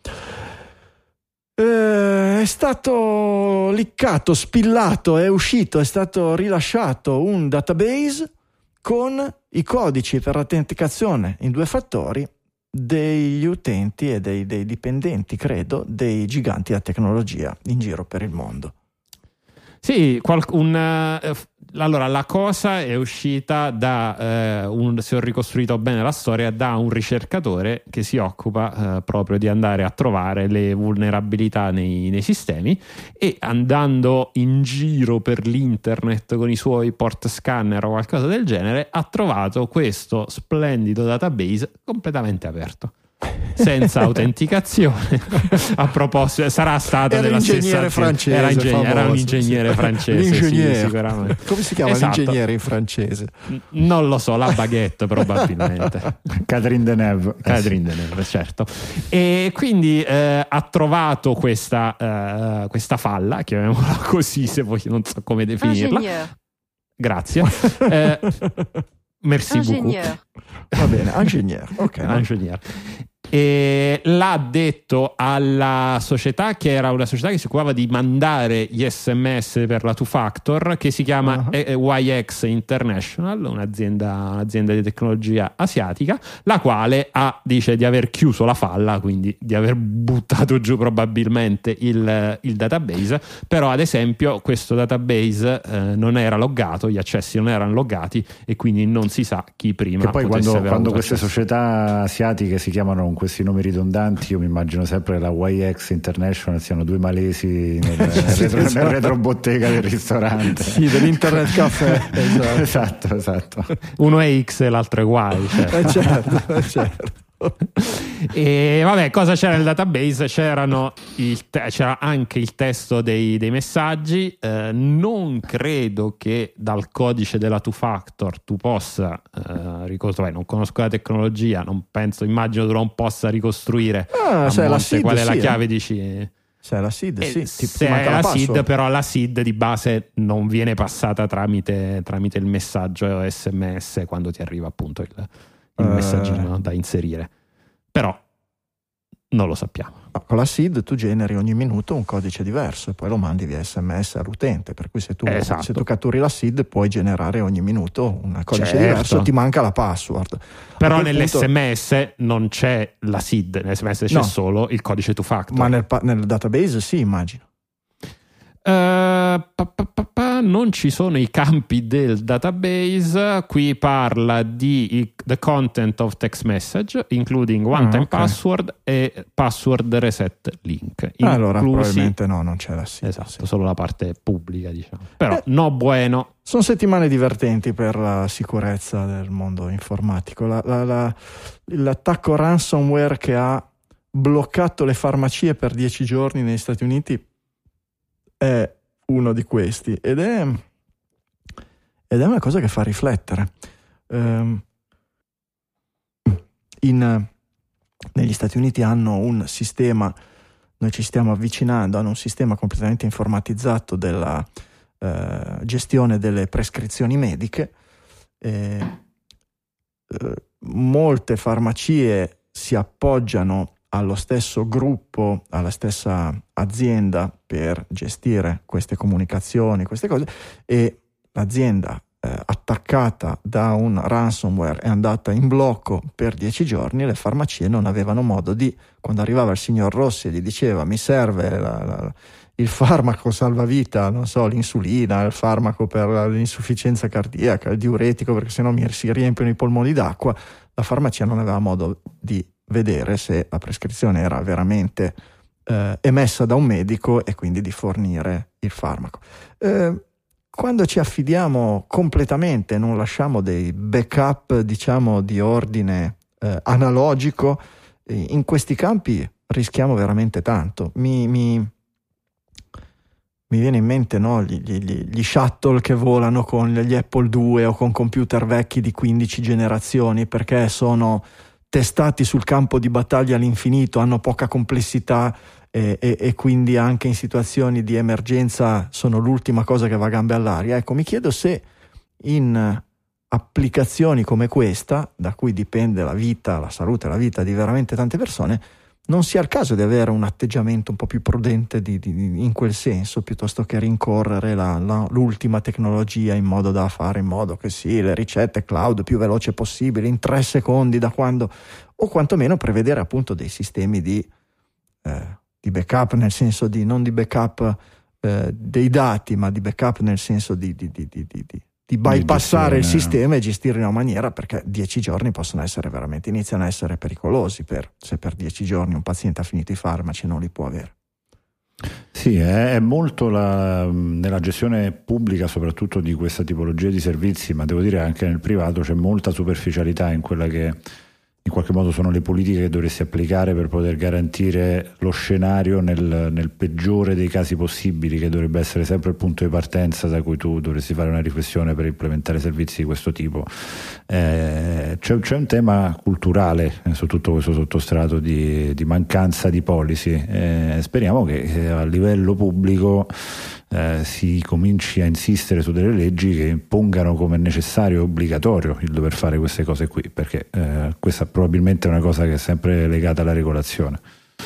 Eh, è stato liccato, spillato, è uscito, è stato rilasciato un database con i codici per l'autenticazione in due fattori degli utenti e dei, dei dipendenti, credo, dei giganti della tecnologia in giro per il mondo. Sì, qual- un, uh, allora la cosa è uscita da, uh, un, se ho ricostruito bene la storia, da un ricercatore che si occupa uh, proprio di andare a trovare le vulnerabilità nei, nei sistemi, e andando in giro per l'internet con i suoi port scanner o qualcosa del genere ha trovato questo splendido database completamente aperto, senza autenticazione. A proposito, sarà stato era della ingegnere stessa francese, era, ingeg- famoso, era un ingegnere sì. francese, L'ingegnere. sì, sicuramente. Come si chiama Esatto. l'ingegnere in francese? N- non lo so, la baguette probabilmente. Catherine Deneuve. Catherine Deneuve, certo. E quindi eh, ha trovato questa, eh, questa falla, chiamiamola così, se vuoi, non so come definirla. Ingénieur. Grazie. Eh, merci beaucoup. Ingénieur. Va bene, ingegner. Ok. Ingegner. E l'ha detto alla società, che era una società che si occupava di mandare gli sms per la two factor, che si chiama uh-huh. Y X International, un'azienda, un'azienda di tecnologia asiatica, la quale ha, dice di aver chiuso la falla, quindi di aver buttato giù probabilmente il, il database. Però ad esempio questo database eh, non era loggato, gli accessi non erano loggati, e quindi non si sa chi prima che poi potesse quando, aver quando avuto queste accesso. società asiatiche si chiamano con questi nomi ridondanti, io mi immagino sempre che la Y X International siano due malesi nel, nel, retro, nel retrobottega del ristorante. Sì, dell'internet caffè. Esatto. esatto, esatto. Uno è X e l'altro è Y, certo. Eh, certo, eh, certo. E vabbè, cosa c'era nel database? C'erano il te- c'era anche il testo dei, dei messaggi. Eh, non credo che dal codice della two factor tu possa eh, ricostruire, non conosco la tecnologia, non penso, immagino tu non possa ricostruire Ah, a se è la monte S I D, qual è la sì, chiave eh. dici. Se è la S I D, Eh, sì. Ti, se ti manca è la la S I D, password. però la S I D di base non viene passata tramite, tramite il messaggio S M S quando ti arriva appunto il, il Eh. messaggino da inserire. Però non lo sappiamo. No, con la S I D tu generi ogni minuto un codice diverso e poi lo mandi via S M S all'utente, per cui se tu, Esatto. se tu catturi la S I D puoi generare ogni minuto un codice Certo. diverso, ti manca la password. Però A quel punto- nell'S M S non c'è la S I D, nell'S M S c'è No. solo il codice two factor. Ma nel, pa- nel database sì, immagino. Uh, pa, pa, pa, pa, non ci sono i campi del database. Qui parla di i- the content of text message including one time Ah, ok. password e password reset link, Allora inclusi- probabilmente no, non c'è la S I D. esatto, sì. solo la parte pubblica, diciamo. Però Eh. no bueno. Sono settimane divertenti per la sicurezza del mondo informatico. La- la- la- l'attacco ransomware che ha bloccato le farmacie per dieci giorni negli Stati Uniti è uno di questi, ed è, ed è una cosa che fa riflettere. Ehm, in, negli Stati Uniti hanno un sistema, noi ci stiamo avvicinando, hanno un sistema completamente informatizzato della eh, gestione delle prescrizioni mediche. Eh, eh, molte farmacie si appoggiano allo stesso gruppo, alla stessa azienda per gestire queste comunicazioni, queste cose, e l'azienda eh, eh, attaccata da un ransomware è andata in blocco per dieci giorni, le farmacie non avevano modo di, quando arrivava il signor Rossi e gli diceva mi serve la, la, il farmaco salvavita, non so, l'insulina, il farmaco per l'insufficienza cardiaca, il diuretico perché sennò mi si riempiono i polmoni d'acqua, la farmacia non aveva modo di vedere se la prescrizione era veramente eh, emessa da un medico e quindi di fornire il farmaco. Eh, quando ci affidiamo completamente, non lasciamo dei backup, diciamo, di ordine eh, analogico, eh, in questi campi rischiamo veramente tanto. Mi, mi, mi viene in mente, no, gli, gli, gli shuttle che volano con gli Apple due o con computer vecchi di quindici generazioni perché sono testati sul campo di battaglia all'infinito, hanno poca complessità e, e, e quindi anche in situazioni di emergenza sono l'ultima cosa che va a gambe all'aria. Ecco, mi chiedo se in applicazioni come questa, da cui dipende la vita, la salute e la vita di veramente tante persone, non sia il caso di avere un atteggiamento un po' più prudente di, di, in quel senso, piuttosto che rincorrere la, la, l'ultima tecnologia in modo da fare in modo che sì, le ricette cloud più veloce possibile, in tre secondi da quando, o quantomeno prevedere appunto dei sistemi di, eh, di backup, nel senso di non di backup eh, dei dati, ma di backup nel senso di, di, di, di, di, di bypassare il sistema e gestirlo in una maniera, perché dieci giorni possono essere veramente, iniziano a essere pericolosi per, se per dieci giorni un paziente ha finito i farmaci e non li può avere. Sì, è, è molto la, nella gestione pubblica soprattutto di questa tipologia di servizi, ma devo dire anche nel privato c'è molta superficialità in quella che in qualche modo sono le politiche che dovresti applicare per poter garantire lo scenario nel, nel peggiore dei casi possibili, che dovrebbe essere sempre il punto di partenza da cui tu dovresti fare una riflessione per implementare servizi di questo tipo. Eh, c'è, c'è un tema culturale su tutto questo sottostrato di, di mancanza di policy. Eh, speriamo che eh, a livello pubblico Eh, si cominci a insistere su delle leggi che impongano come necessario e obbligatorio il dover fare queste cose qui, perché eh, questa probabilmente è una cosa che è sempre legata alla regolazione.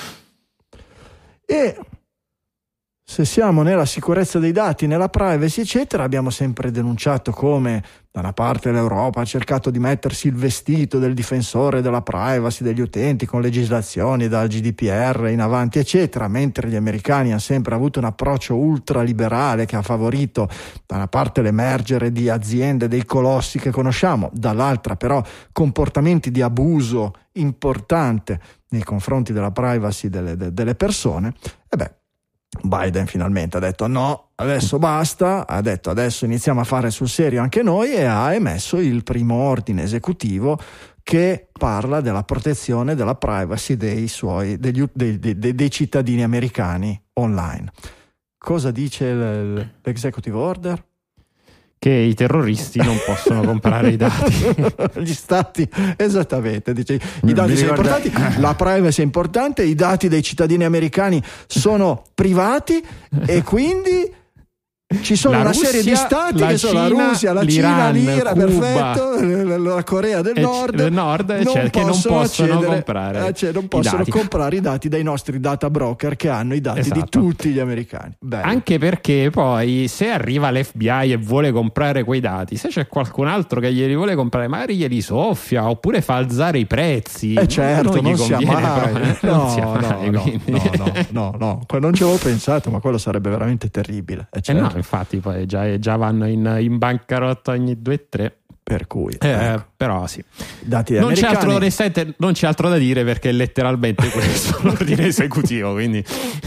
E se siamo nella sicurezza dei dati, nella privacy eccetera, abbiamo sempre denunciato come da una parte l'Europa ha cercato di mettersi il vestito del difensore della privacy degli utenti con legislazioni da G D P R in avanti eccetera, mentre gli americani hanno sempre avuto un approccio ultraliberale che ha favorito da una parte l'emergere di aziende, dei colossi che conosciamo, dall'altra però comportamenti di abuso importante nei confronti della privacy delle, de, delle persone. E beh, Biden finalmente ha detto no, adesso basta, ha detto adesso iniziamo a fare sul serio anche noi e ha emesso il primo ordine esecutivo che parla della protezione della privacy dei suoi degli, dei, dei, dei cittadini americani online. Cosa dice l'executive order? Che i terroristi non possono comprare i dati. Gli stati, esattamente, dice, i dati sono ricorda... importanti, la privacy è importante, i dati dei cittadini americani sono privati e quindi ci sono la una Russia, serie di stati che sono Cina, la Russia, la l'Iran, Cina, l'Iran, Cuba, perfetto, la Corea del Nord, del Nord non cioè, che non possono accedere, comprare cioè, non possono i dati. comprare i dati dai nostri data broker che hanno i dati esatto. di tutti gli americani. Bello. Anche perché poi se arriva l'F B I e vuole comprare quei dati, se c'è qualcun altro che glieli vuole comprare, magari glieli soffia oppure fa alzare i prezzi. Eh certo, non, non sia mai, mai. No, non sia no, mai no, no, no, no, no, non ci avevo pensato, ma quello sarebbe veramente terribile. Eh, certo. eh no, infatti poi già già vanno in, in bancarotta ogni due tre, per cui eh, ecco. però sì, dati non americani... c'è altro onestamente non c'è altro da dire perché è letteralmente questo l'ordine esecutivo, quindi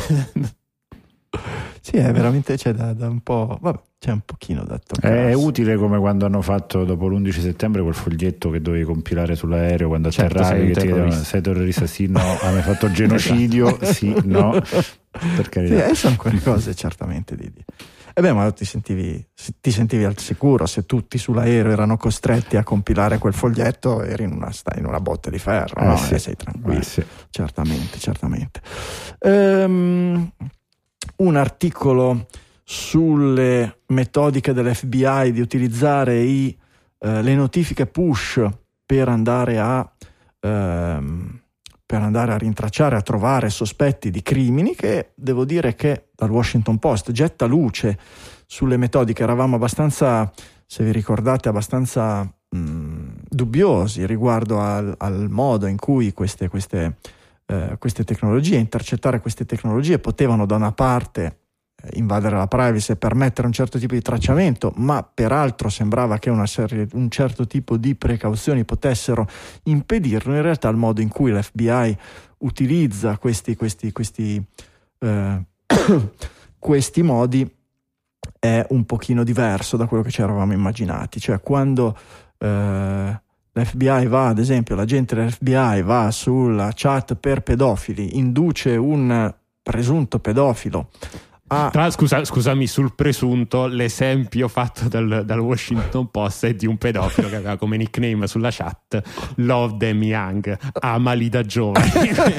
sì, è veramente c'è da, da un po', vabbè, c'è un pochino da toccare. È utile come quando hanno fatto dopo l'undici settembre quel foglietto che dovevi compilare sull'aereo quando certo, atterravi, che ti chiedevano sei terrorista, sì, no, hai fatto genocidio, sì, no, per carità. Sì, sono quelle cose certamente di, di. E beh, ma ti sentivi, ti sentivi al sicuro se tutti sull'aereo erano costretti a compilare quel foglietto, eri in una, stai in una botte di ferro, eh, no? Sì, e sei tranquillo, eh, sì. certamente, certamente. Um, un articolo sulle metodiche dell'F B I di utilizzare i, uh, le notifiche push per andare a um, per andare a rintracciare, a trovare sospetti di crimini, che devo dire che dal Washington Post getta luce sulle metodiche. Eravamo abbastanza se vi ricordate, abbastanza mh, dubbiosi riguardo al, al modo in cui queste, queste, eh, queste tecnologie, intercettare queste tecnologie, potevano da una parte invadere la privacy e permettere un certo tipo di tracciamento, ma peraltro sembrava che una serie, un certo tipo di precauzioni potessero impedirlo. In realtà il modo in cui l'F B I utilizza questi, questi, questi, eh, questi modi è un pochino diverso da quello che ci eravamo immaginati. Cioè, quando eh, l'F B I va, ad esempio, l'agente dell'F B I va sulla chat per pedofili, induce un presunto pedofilo a... Tra, scusa, scusami, sul presunto, l'esempio fatto dal, dal Washington Post è di un pedofilo che aveva come nickname sulla chat Love Them Young, amali da giovani.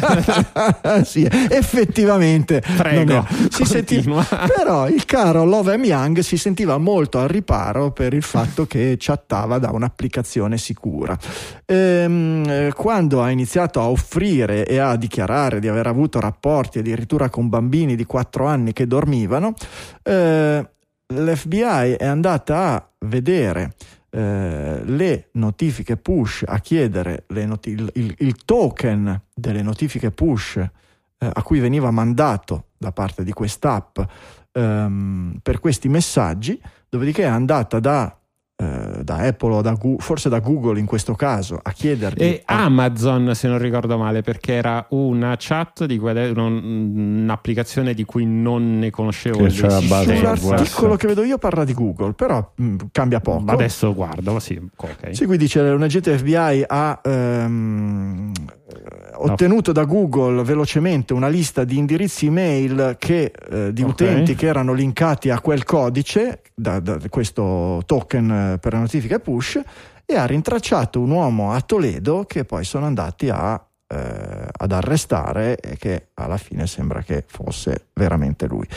Sì, effettivamente. Prego, si sentiva, però il caro Love Them Young si sentiva molto al riparo per il fatto che chattava da un'applicazione sicura. Ehm, quando ha iniziato a offrire e a dichiarare di aver avuto rapporti addirittura con bambini di quattro anni che dormivano, eh, l'F B I è andata a vedere eh, le notifiche push, a chiedere le noti- il, il, il token delle notifiche push eh, a cui veniva mandato da parte di quest'app ehm, per questi messaggi, dopodiché è andata da Uh, da Apple o da Google, forse da Google in questo caso, a chiedergli e a... Amazon, se non ricordo male, perché era una chat di quelle, un, un'applicazione di cui non ne conoscevo l'articolo che vedo io parla di Google, però mh, cambia poco. Adesso guardo, sì, okay. Sì, qui dice un agente F B I ha ehm, ottenuto da Google velocemente una lista di indirizzi email che, eh, di okay. utenti che erano linkati a quel codice, da, da questo token per la notifica push, e ha rintracciato un uomo a Toledo che poi sono andati a, eh, ad arrestare, e che alla fine sembra che fosse veramente lui.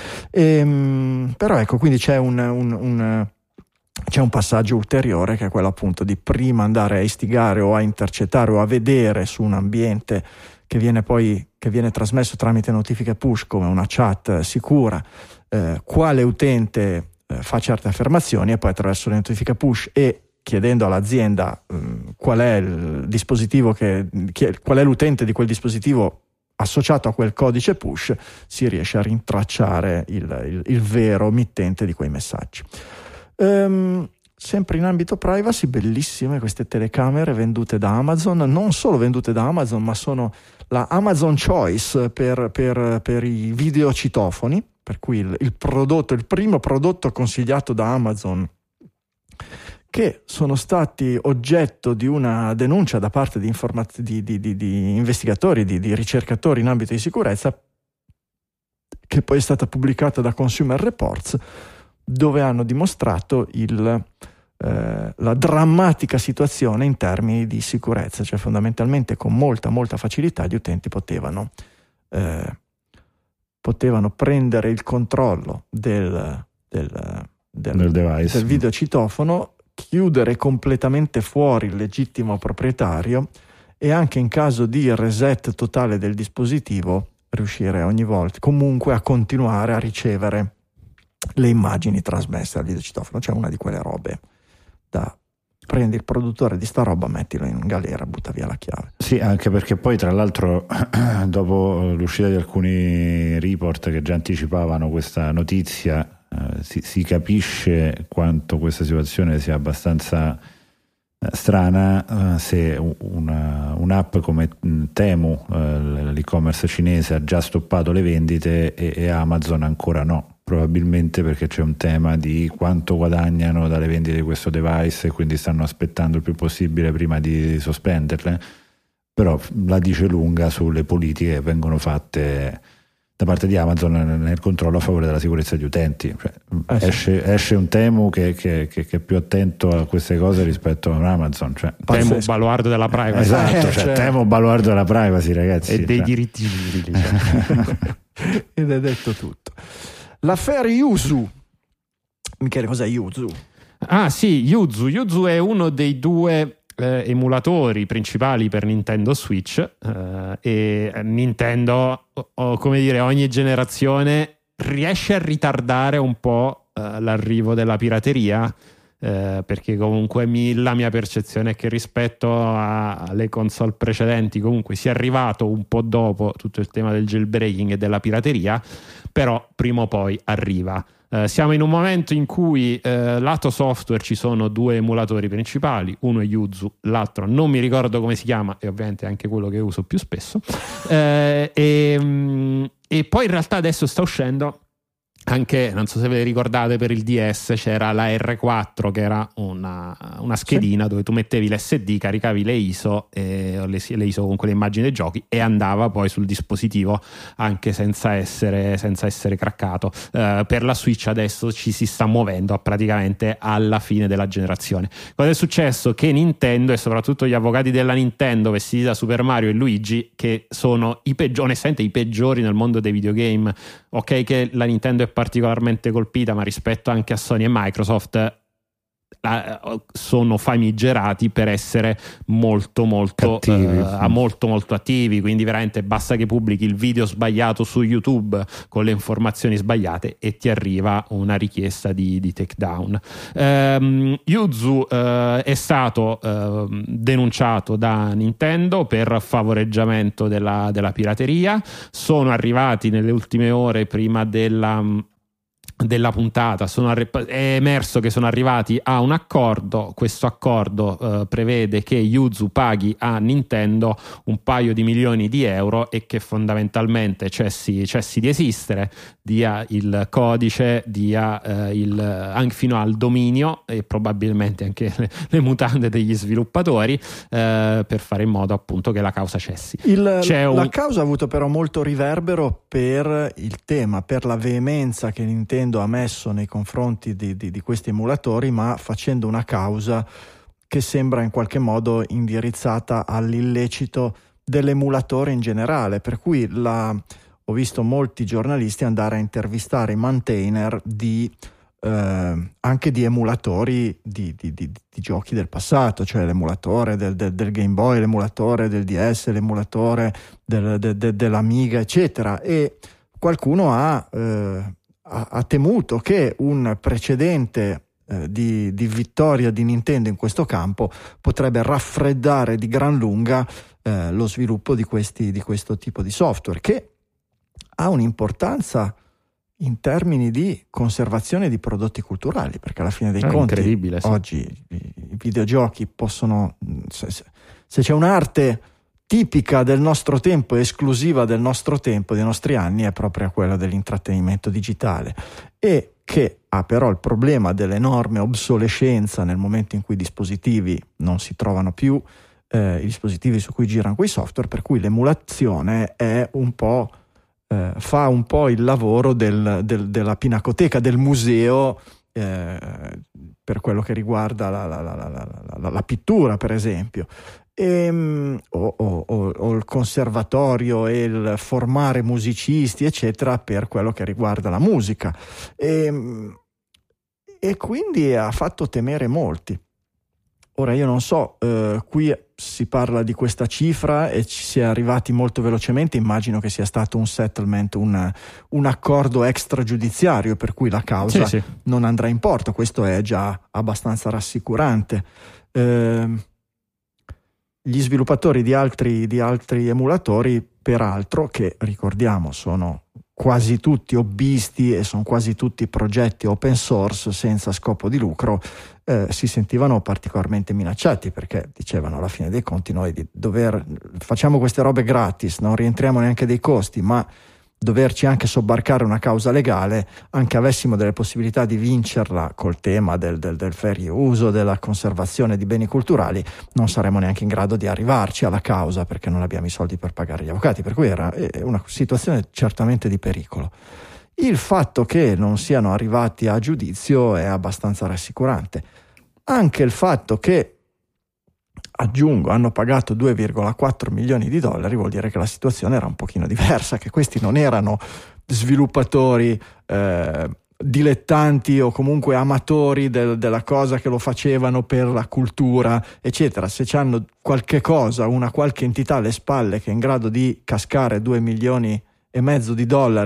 E, però ecco, quindi c'è un, un, un c'è un passaggio ulteriore, che è quello appunto di prima andare a istigare o a intercettare o a vedere su un ambiente che viene poi che viene trasmesso tramite notifiche push come una chat sicura, eh, quale utente eh, fa certe affermazioni, e poi attraverso le notifiche push e chiedendo all'azienda mh, qual è il dispositivo che, che qual è l'utente di quel dispositivo associato a quel codice push, si riesce a rintracciare il, il, il vero mittente di quei messaggi. Um, sempre in ambito privacy, bellissime queste telecamere vendute da Amazon, non solo vendute da Amazon, ma sono la Amazon Choice per, per, per i videocitofoni, per cui il, il prodotto, il primo prodotto consigliato da Amazon, che sono stati oggetto di una denuncia da parte di, informat- di, di, di, di investigatori, di, di ricercatori in ambito di sicurezza, che poi è stata pubblicata da Consumer Reports, dove hanno dimostrato il, eh, la drammatica situazione in termini di sicurezza, cioè fondamentalmente con molta molta facilità gli utenti potevano, eh, potevano prendere il controllo del, del, del, del device, del videocitofono, chiudere completamente fuori il legittimo proprietario e anche in caso di reset totale del dispositivo riuscire ogni volta comunque a continuare a ricevere le immagini trasmesse al videocitofono. C'è una di quelle robe da prendi il produttore di sta roba, mettilo in galera, butta via la chiave. Sì, anche perché poi tra l'altro dopo l'uscita di alcuni report che già anticipavano questa notizia, eh, si, si capisce quanto questa situazione sia abbastanza eh, strana, eh, se una, un'app come Temu, eh, l'e-commerce cinese, ha già stoppato le vendite e, e Amazon ancora no. Probabilmente perché c'è un tema di quanto guadagnano dalle vendite di questo device e quindi stanno aspettando il più possibile prima di sospenderle, però la dice lunga sulle politiche che vengono fatte da parte di Amazon nel controllo a favore della sicurezza degli utenti. Cioè, eh esce, sì. esce un Temu che, che, che, che è più attento a queste cose rispetto a un Amazon. Cioè, Temu baluardo della privacy. Esatto, eh, cioè, cioè. Temu baluardo della privacy, ragazzi. E dei cioè. diritti civili. Cioè. Ed è detto tutto. L'affare Yuzu. Michele, cos'è Yuzu? Ah sì, Yuzu. Yuzu è uno dei due eh, emulatori principali per Nintendo Switch, eh, e Nintendo, o, come dire, ogni generazione riesce a ritardare un po' eh, l'arrivo della pirateria, eh, perché comunque mi, la mia percezione è che rispetto a, alle console precedenti comunque sia arrivato un po' dopo tutto il tema del jailbreaking e della pirateria, però prima o poi arriva. Uh, siamo in un momento in cui uh, lato software ci sono due emulatori principali, uno è Yuzu, l'altro non mi ricordo come si chiama, e ovviamente è anche quello che uso più spesso, uh, e, um, e poi in realtà adesso sta uscendo anche, non so se ve le ricordate, per il D S c'era la R quattro, che era una, una schedina, sì, dove tu mettevi l'S D, caricavi le I S O, e, le, le I S O con quelle immagini dei giochi, e andava poi sul dispositivo anche senza essere, senza essere craccato. Uh, per la Switch adesso ci si sta muovendo praticamente alla fine della generazione. Cosa è successo? Che Nintendo, e soprattutto gli avvocati della Nintendo vestiti da Super Mario e Luigi, che sono i peggiori, onestamente i peggiori nel mondo dei videogame, ok che la Nintendo è particolarmente colpita, ma rispetto anche a Sony e Microsoft sono famigerati per essere molto molto cattivi, uh, sì. molto molto attivi, quindi veramente basta che pubblichi il video sbagliato su YouTube con le informazioni sbagliate e ti arriva una richiesta di, di takedown. um, Yuzu uh, è stato uh, denunciato da Nintendo per favoreggiamento della, della pirateria. Sono arrivati nelle ultime ore, prima della della puntata, sono arri- è emerso che sono arrivati a un accordo. Questo accordo eh, prevede che Yuzu paghi a Nintendo un paio di milioni di euro e che fondamentalmente cessi, cessi di esistere, dia il codice, dia eh, il, anche fino al dominio e probabilmente anche le, le mutande degli sviluppatori, eh, per fare in modo appunto che la causa cessi. Il, C'è la un... causa ha avuto però molto riverbero per il tema, per la veemenza che Nintendo ha messo nei confronti di, di, di questi emulatori, ma facendo una causa che sembra in qualche modo indirizzata all'illecito dell'emulatore in generale, per cui la, ho visto molti giornalisti andare a intervistare i maintainer di eh, anche di emulatori di, di, di, di giochi del passato, cioè l'emulatore del, del, del Game Boy, l'emulatore del D S, l'emulatore del, de, de, dell'Amiga, eccetera, e qualcuno ha eh, ha temuto che un precedente eh, di, di vittoria di Nintendo in questo campo potrebbe raffreddare di gran lunga eh, lo sviluppo di, questi, di questo tipo di software, che ha un'importanza in termini di conservazione di prodotti culturali, perché alla fine dei è conti incredibile, sì. Oggi i, i videogiochi possono, se, se c'è un'arte tipica del nostro tempo, esclusiva del nostro tempo, dei nostri anni, è proprio quella dell'intrattenimento digitale, e che ha però il problema dell'enorme obsolescenza nel momento in cui i dispositivi non si trovano più, eh, i dispositivi su cui girano quei software, per cui l'emulazione è un po' eh, fa un po' il lavoro del, del, della pinacoteca, del museo, eh, per quello che riguarda la, la, la, la, la, la pittura, per esempio. E, o, o, o il conservatorio e il formare musicisti eccetera per quello che riguarda la musica, e, e quindi ha fatto temere molti. Ora io non so, eh, qui si parla di questa cifra e ci si è arrivati molto velocemente, immagino che sia stato un settlement, un, un accordo extragiudiziario per cui la causa sì, sì. non andrà in porto. Questo è già abbastanza rassicurante. eh, Gli sviluppatori di altri, di altri emulatori, peraltro, che ricordiamo sono quasi tutti hobbisti e sono quasi tutti progetti open source senza scopo di lucro, eh, si sentivano particolarmente minacciati, perché dicevano alla fine dei conti noi di dover facciamo queste robe gratis, non rientriamo neanche dei costi, ma doverci anche sobbarcare una causa legale, anche avessimo delle possibilità di vincerla col tema del, del, del fair use, della conservazione di beni culturali, non saremmo neanche in grado di arrivarci alla causa, perché non abbiamo i soldi per pagare gli avvocati, per cui era una situazione certamente di pericolo. Il fatto che non siano arrivati a giudizio è abbastanza rassicurante. Anche il fatto che, aggiungo, hanno pagato due virgola quattro milioni di dollari, vuol dire che la situazione era un pochino diversa, che questi non erano sviluppatori eh, dilettanti o comunque amatori del, della cosa, che lo facevano per la cultura eccetera. Se c'hanno qualche cosa, una qualche entità alle spalle che è in grado di cascare due milioni e mezzo di dollari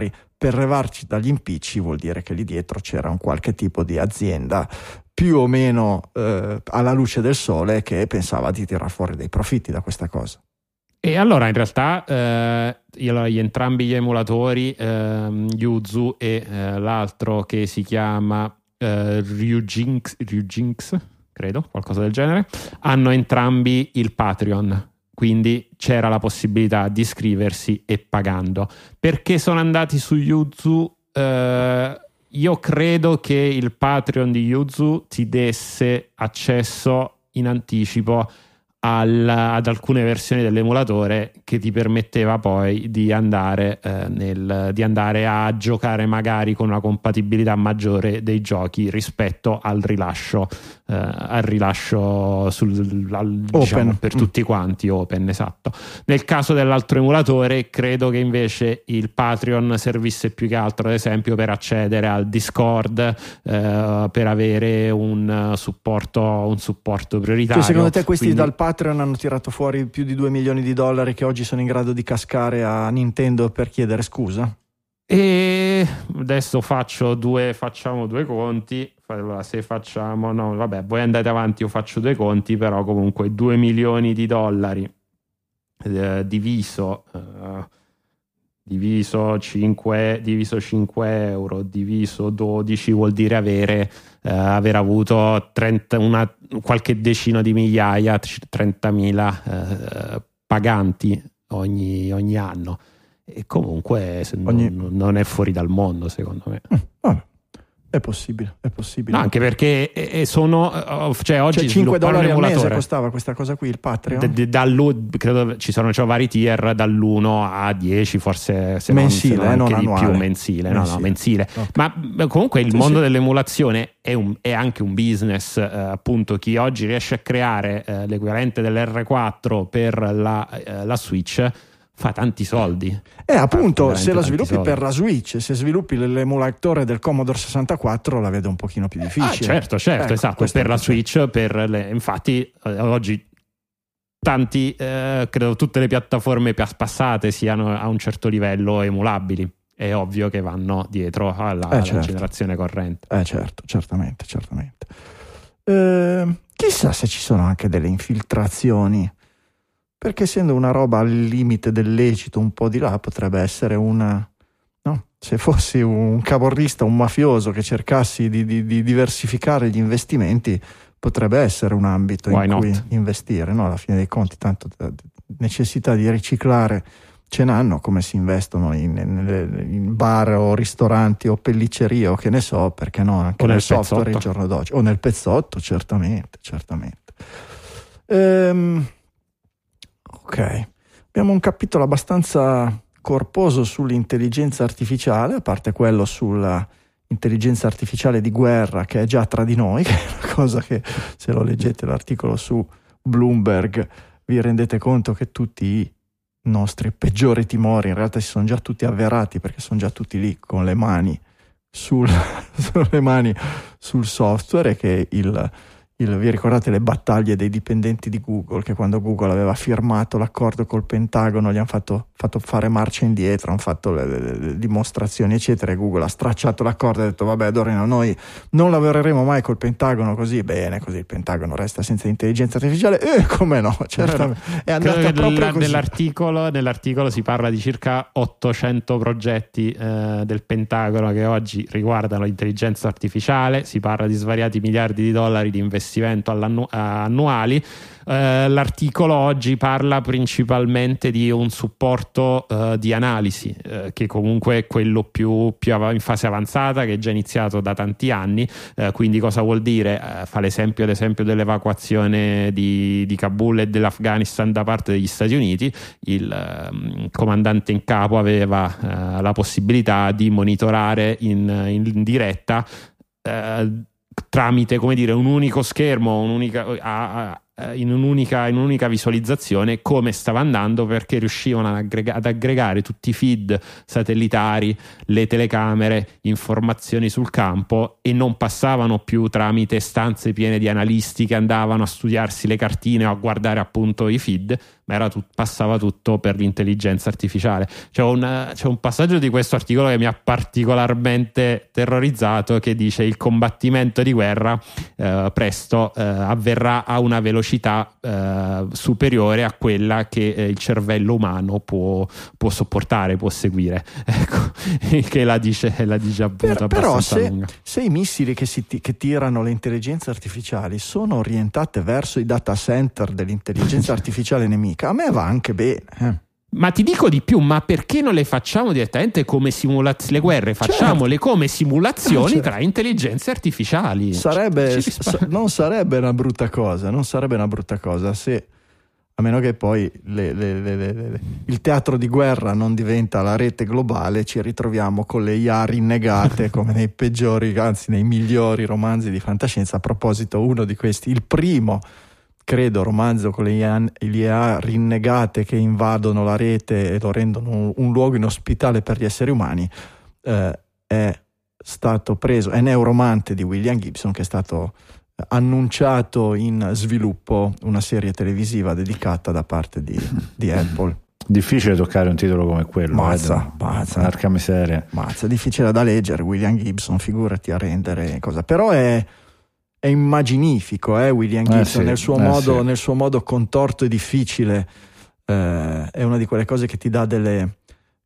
per levarci dagli impicci vuol dire che lì dietro c'era un qualche tipo di azienda più o meno eh, alla luce del sole che pensava di tirar fuori dei profitti da questa cosa. E allora in realtà eh, io, gli, entrambi gli emulatori, eh, Yuzu e eh, l'altro che si chiama eh, Ryujinx, Ryujinx, credo, qualcosa del genere, hanno entrambi il Patreon, quindi c'era la possibilità di iscriversi e pagando. Perché sono andati su Yuzu? Eh, io credo che il Patreon di Yuzu ti desse accesso in anticipo Al, ad alcune versioni dell'emulatore che ti permetteva poi di andare, eh, nel, di andare a giocare magari con una compatibilità maggiore dei giochi rispetto al rilascio eh, al rilascio sul, al, diciamo, per tutti quanti open, esatto. Nel caso dell'altro emulatore credo che invece il Patreon servisse più che altro ad esempio per accedere al Discord, eh, per avere un supporto un supporto prioritario. Cioè, secondo te questi Quindi, dal Patreon hanno tirato fuori più di due milioni di dollari che oggi sono in grado di cascare a Nintendo per chiedere scusa? E adesso faccio due facciamo due conti. Allora, se facciamo no vabbè voi andate avanti, io faccio due conti, però comunque due milioni di dollari eh, diviso eh, diviso cinque diviso cinque euro diviso dodici vuol dire avere eh, aver avuto trenta, una, qualche decina di migliaia, trentamila eh, paganti ogni, ogni anno, e comunque ogni... non, non è fuori dal mondo secondo me. Mm, vabbè. È possibile, è possibile. No, anche perché sono, cioè oggi cioè cinque dollari al mese costava questa cosa qui, il Patreon? D- d- dallo, credo ci sono cioè, vari tier dall'uno a dieci, forse se mensile, non, se non, eh, non di annuale. più mensile, mensile. No, no, mensile. Okay. Ma comunque il sì, mondo sì. dell'emulazione è, un, è anche un business, eh, appunto. Chi oggi riesce a creare eh, l'equivalente dell'erre quattro per la, eh, la Switch fa tanti soldi. Eh, appunto, se lo sviluppi soldi. per la Switch, se sviluppi l'emulatore del Commodore sessantaquattro la vedo un pochino più difficile. Ah, certo, certo, ecco, esatto, per la Switch, per le, infatti eh, oggi tanti, eh, credo tutte le piattaforme passate siano a un certo livello emulabili. È ovvio che vanno dietro alla, eh, alla certo. generazione corrente. Eh certo, certamente, certamente. Eh, chissà se ci sono anche delle infiltrazioni, perché essendo una roba al limite del lecito un po' di là potrebbe essere una, no? Se fossi un camorrista, un mafioso che cercassi di, di, di diversificare gli investimenti, potrebbe essere un ambito Why in not? cui investire, no? Alla fine dei conti tanto necessità di riciclare ce n'hanno, come si investono in, in, in bar o ristoranti o pelliccerie o che ne so, perché no, anche o nel nel software il giorno d'oggi, o nel pezzotto, certamente, certamente. Ehm, ok, abbiamo un capitolo abbastanza corposo sull'intelligenza artificiale, a parte quello sulla intelligenza artificiale di guerra che è già tra di noi, che è una cosa che, se lo leggete l'articolo su Bloomberg, vi rendete conto che tutti i nostri peggiori timori in realtà si sono già tutti avverati, perché sono già tutti lì con le mani sul, sulle mani sul software, e che il Il, vi ricordate le battaglie dei dipendenti di Google, che quando Google aveva firmato l'accordo col Pentagono gli hanno fatto, fatto fare marcia indietro, hanno fatto le, le, le dimostrazioni eccetera, e Google ha stracciato l'accordo e ha detto vabbè Dorina, noi non lavoreremo mai col Pentagono, così bene, così il Pentagono resta senza intelligenza artificiale. E eh, come no, certamente è andata Credo proprio nella, così. Nell'articolo, nell'articolo si parla di circa ottocento progetti eh, del Pentagono che oggi riguardano l'intelligenza artificiale, si parla di svariati miliardi di dollari di investimenti annuali. Eh, l'articolo oggi parla principalmente di un supporto eh, di analisi, eh, che comunque è quello più, più av- in fase avanzata, che è già iniziato da tanti anni. Eh, quindi cosa vuol dire? Eh, fa l'esempio ad esempio dell'evacuazione di, di Kabul e dell'Afghanistan da parte degli Stati Uniti. Il eh, comandante in capo aveva eh, la possibilità di monitorare in, in diretta eh, tramite, come dire, un unico schermo, un'unica, a, a, in, un'unica, in un'unica visualizzazione, come stava andando, perché riuscivano ad, aggrega, ad aggregare tutti i feed satellitari, le telecamere, informazioni sul campo, e non passavano più tramite stanze piene di analisti che andavano a studiarsi le cartine o a guardare appunto i feed, ma era tut- passava tutto per l'intelligenza artificiale. C'è un, c'è un passaggio di questo articolo che mi ha particolarmente terrorizzato, che dice: il combattimento di guerra eh, presto eh, avverrà a una velocità eh, superiore a quella che eh, il cervello umano può, può sopportare, può seguire. Ecco, che la dice, la dice appunto per, abbastanza però se, lunga. se i missili che, si, che tirano le intelligenze artificiali sono orientate verso i data center dell'intelligenza artificiale nemica, a me va anche bene. Eh. Ma ti dico di più, ma perché non le facciamo direttamente come simulazioni? Le guerre facciamole certo. come simulazioni certo. tra intelligenze artificiali. Sarebbe, Ci rispa- s- non sarebbe una brutta cosa, non sarebbe una brutta cosa se, a meno che poi le, le, le, le, le, il teatro di guerra non diventa la rete globale, ci ritroviamo con le I A rinnegate come nei peggiori, anzi nei migliori romanzi di fantascienza. A proposito, uno di questi, il primo, credo, romanzo con le I A, le I A rinnegate che invadono la rete e lo rendono un, un luogo inospitale per gli esseri umani, eh, è stato preso, è Neuromante di William Gibson, che è stato annunciato in sviluppo una serie televisiva dedicata da parte di, di Apple. Difficile toccare un titolo come quello. Mazza, eh, mazza. Porca miseria. Mazza, difficile da leggere. William Gibson, figurati a rendere cosa. Però è, è immaginifico, eh, William Gibson, eh sì, nel, suo eh modo, sì. nel suo modo contorto e difficile. Eh, è una di quelle cose che ti dà delle...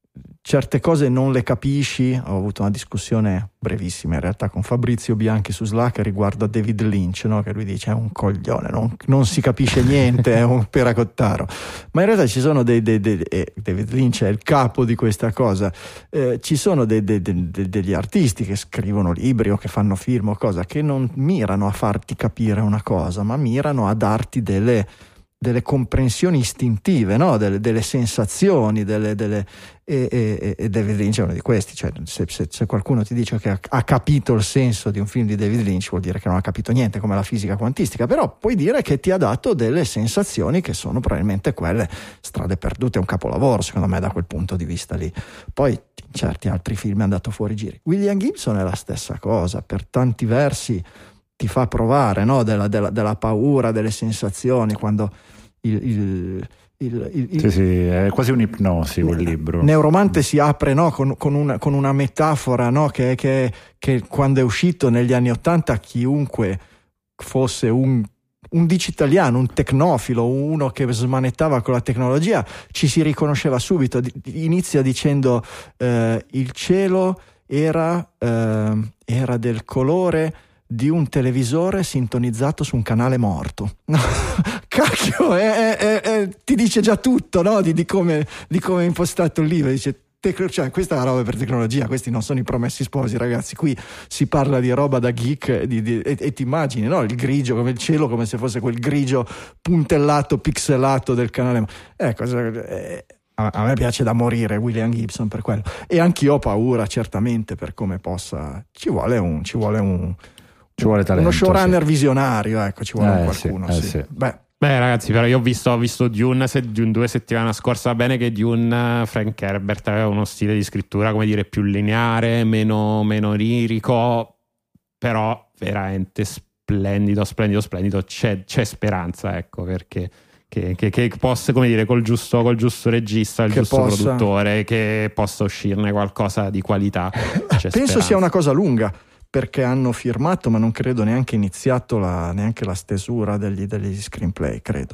Certe cose non le capisci. Ho avuto una discussione brevissima in realtà con Fabrizio Bianchi su Slack riguardo a David Lynch, no? Che lui dice è un coglione, non, non si capisce niente, è un peracottaro. Ma in realtà ci sono dei, dei, dei eh, David Lynch è il capo di questa cosa. Eh, ci sono dei, dei, dei, degli artisti che scrivono libri o che fanno film o cosa, che non mirano a farti capire una cosa, ma mirano a darti delle delle comprensioni istintive, no? delle, delle sensazioni, delle, delle, e, e, e David Lynch è uno di questi. Cioè, se, se, se qualcuno ti dice che ha, ha capito il senso di un film di David Lynch, vuol dire che non ha capito niente, come la fisica quantistica, però puoi dire che ti ha dato delle sensazioni che sono probabilmente quelle. Strade perdute è un capolavoro, secondo me, da quel punto di vista lì. Poi in certi altri film è andato fuori giri. William Gibson è la stessa cosa, per tanti versi ti fa provare, no? della, della, della paura, delle sensazioni, quando il, il, il, il, sì, sì, è quasi un'ipnosi quel libro. Neuromante si apre, no? con, con, una, con una metafora, no? che, che, che quando è uscito negli anni Ottanta chiunque fosse un un digitaliano, un tecnofilo, uno che smanettava con la tecnologia, ci si riconosceva subito. Inizia dicendo eh, il cielo era, eh, era del colore di un televisore sintonizzato su un canale morto. No, cacchio, è, è, è, ti dice già tutto, no? Di, di come di come è impostato il libro. Dice, tec- cioè, questa è la roba per tecnologia, questi non sono i promessi sposi, ragazzi. Qui si parla di roba da geek di, di, e, e ti immagini, no? Il grigio, come il cielo, come se fosse quel grigio puntellato, pixelato del canale. Ecco, eh, a, a me piace da morire William Gibson per quello. E anch'io ho paura, certamente, per come possa. Ci vuole un. Ci vuole un Ci vuole talento, uno showrunner sì. visionario, ecco, ci vuole eh, qualcuno. Sì, sì. eh, sì. Beh, Beh, ragazzi, però io ho visto, ho visto Dune, se, Dune due settimane scorsa, va bene che Dune, Frank Herbert aveva uno stile di scrittura, come dire, più lineare, meno, meno lirico, però veramente splendido, splendido, splendido. C'è, c'è speranza, ecco, perché che, che, che possa, come dire, col giusto, col giusto regista, il Che giusto possa- produttore, che possa uscirne qualcosa di qualità. C'è penso speranza. sia una cosa lunga, perché hanno firmato, ma non credo neanche iniziato la, neanche la stesura degli, degli screenplay, credo.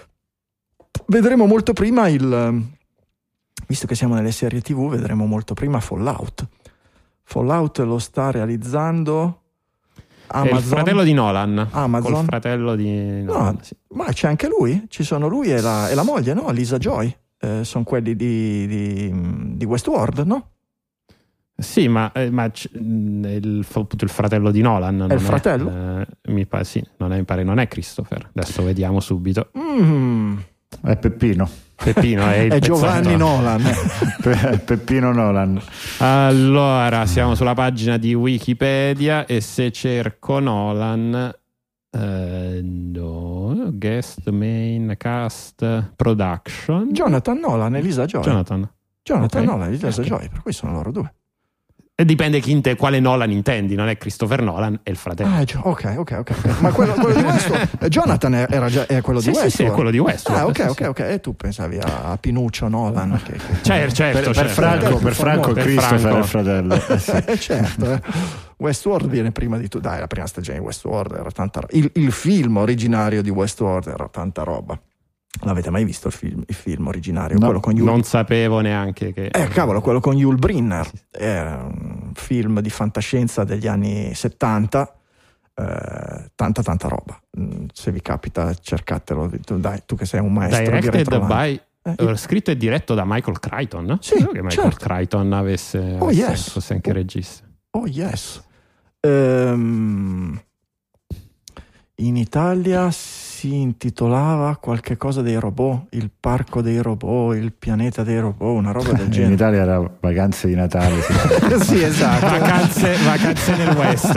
Vedremo molto prima il, visto che siamo nelle serie tivù, vedremo molto prima Fallout. Fallout lo sta realizzando È Amazon. il fratello di Nolan. Amazon. Col fratello di Nolan, No, sì. ma c'è anche lui? Ci sono lui e la, e la moglie, no? Lisa Joy. Eh, sono quelli di, di, di Westworld, no? Sì, ma, eh, ma c- mh, il, appunto il fratello di Nolan non il fratello? eh, mi pare, sì, non è, mi pare non è Christopher. Adesso vediamo subito. Mm. È Peppino. Peppino è il È Giovanni pezzetto. Nolan. Pe- Peppino Nolan. Allora, siamo sulla pagina di Wikipedia e se cerco Nolan, eh, no, guest, main, cast, production. Jonathan Nolan e Lisa Joy. Jonathan. Jonathan Ok. Nolan e Lisa Ok. Joy, per cui sono loro due. E dipende chi inte, quale Nolan intendi, non è Christopher Nolan, è il fratello. Ah, ok, ok, ok. Ma quello, quello di Westworld, Jonathan era già è quello sì, di sì, Westworld. Sì, è quello di Westworld. Ah, ok, sì, ok, sì. ok. E tu pensavi a, a Pinuccio Nolan? Che, che... Certo, certo. Per, certo, per Franco, certo. per Franco Per Christopher Franco. è il fratello. Eh, sì. eh, certo, eh. Westworld viene prima di tutto. Dai, la prima stagione di Westworld era tanta roba. Il, il film originario di Westworld era tanta roba. L'avete mai visto il film, il film originario? No, quello con Yul... Non sapevo neanche che... Eh, cavolo, quello con Yul Brynner. Era un film di fantascienza degli anni settanta. Eh, tanta tanta roba. Se vi capita, cercatelo. Dai, tu che sei un maestro di Directed retromano. by... Eh, eh, scritto e diretto da Michael Crichton, no? Sì, Credo che Michael certo. Crichton avesse, Oh, avesse yes. fosse anche regista. Oh yes. Ehm, in Italia si intitolava qualche cosa dei robot, il parco dei robot, il pianeta dei robot, una roba del In genere. Italia era vacanze di Natale. Sì. Sì, esatto. Vacanze, vacanze nel West.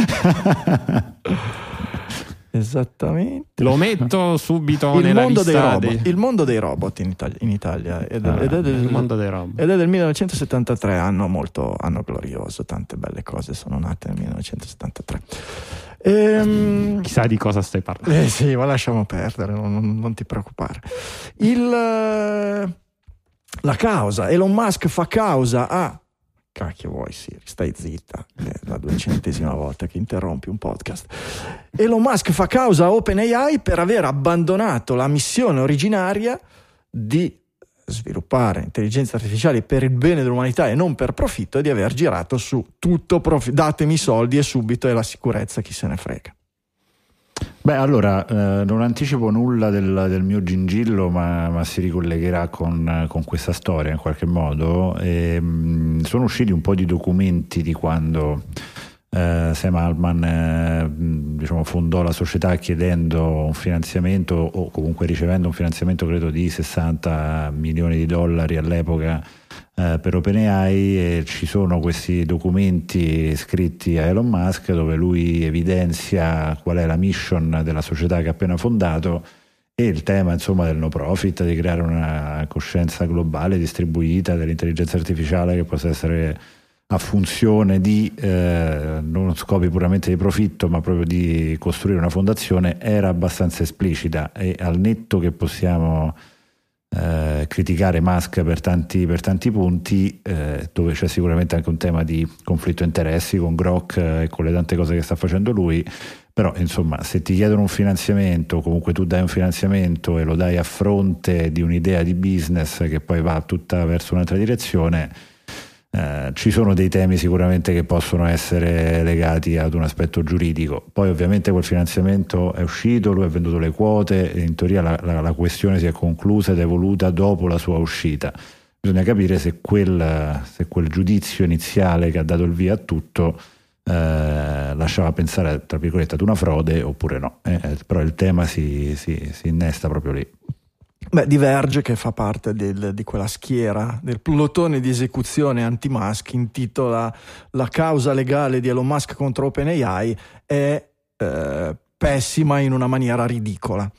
Esattamente. Lo metto subito Il nella mondo, dei lista robot, dei... il mondo dei robot in Italia, in Italia ed, Ah, ed è del, il mondo dei robot. ed è del millenovecentosettantatré, anno molto anno glorioso, tante belle cose sono nate nel millenovecentosettantatré. Ehm, Chissà di cosa stai parlando. Eh sì, ma lasciamo perdere, non, non- non ti preoccupare. Il, eh, la causa, Elon Musk fa causa a... Cacchio vuoi Siri, stai zitta, è la duecentesima volta che interrompi un podcast. Elon Musk fa causa a OpenAI per aver abbandonato la missione originaria di sviluppare intelligenze artificiali per il bene dell'umanità e non per profitto, e di aver girato su tutto profi- datemi i soldi e subito, e la sicurezza chi se ne frega. Beh, allora, eh, non anticipo nulla del, del mio gingillo, ma, ma si ricollegherà con, con questa storia in qualche modo. E, mh, sono usciti un po' di documenti di quando eh, Sam Altman eh, mh, diciamo, fondò la società chiedendo un finanziamento, o comunque ricevendo un finanziamento credo di sessanta milioni di dollari all'epoca eh, per OpenAI, e ci sono questi documenti scritti a Elon Musk dove lui evidenzia qual è la mission della società che ha appena fondato, e il tema insomma del no profit, di creare una coscienza globale distribuita dell'intelligenza artificiale che possa essere a funzione di eh, non scopi puramente di profitto, ma proprio di costruire una fondazione, era abbastanza esplicita. E al netto che possiamo Eh, criticare Musk per tanti, per tanti punti, eh, dove c'è sicuramente anche un tema di conflitto interessi con Grok eh, e con le tante cose che sta facendo lui, però insomma, se ti chiedono un finanziamento, o comunque tu dai un finanziamento e lo dai a fronte di un'idea di business che poi va tutta verso un'altra direzione, eh, ci sono dei temi sicuramente che possono essere legati ad un aspetto giuridico. Poi ovviamente quel finanziamento è uscito, lui ha venduto le quote e in teoria la, la, la questione si è conclusa ed è evoluta dopo la sua uscita. Bisogna capire se quel, se quel giudizio iniziale che ha dato il via a tutto eh, lasciava pensare, tra virgolette, ad una frode oppure no. Eh, però il tema si, si, si innesta proprio lì. Beh, Diverge, che fa parte del, di quella schiera del plotone di esecuzione anti-Musk, intitola La causa legale di Elon Musk contro OpenAI è eh, pessima in una maniera ridicola.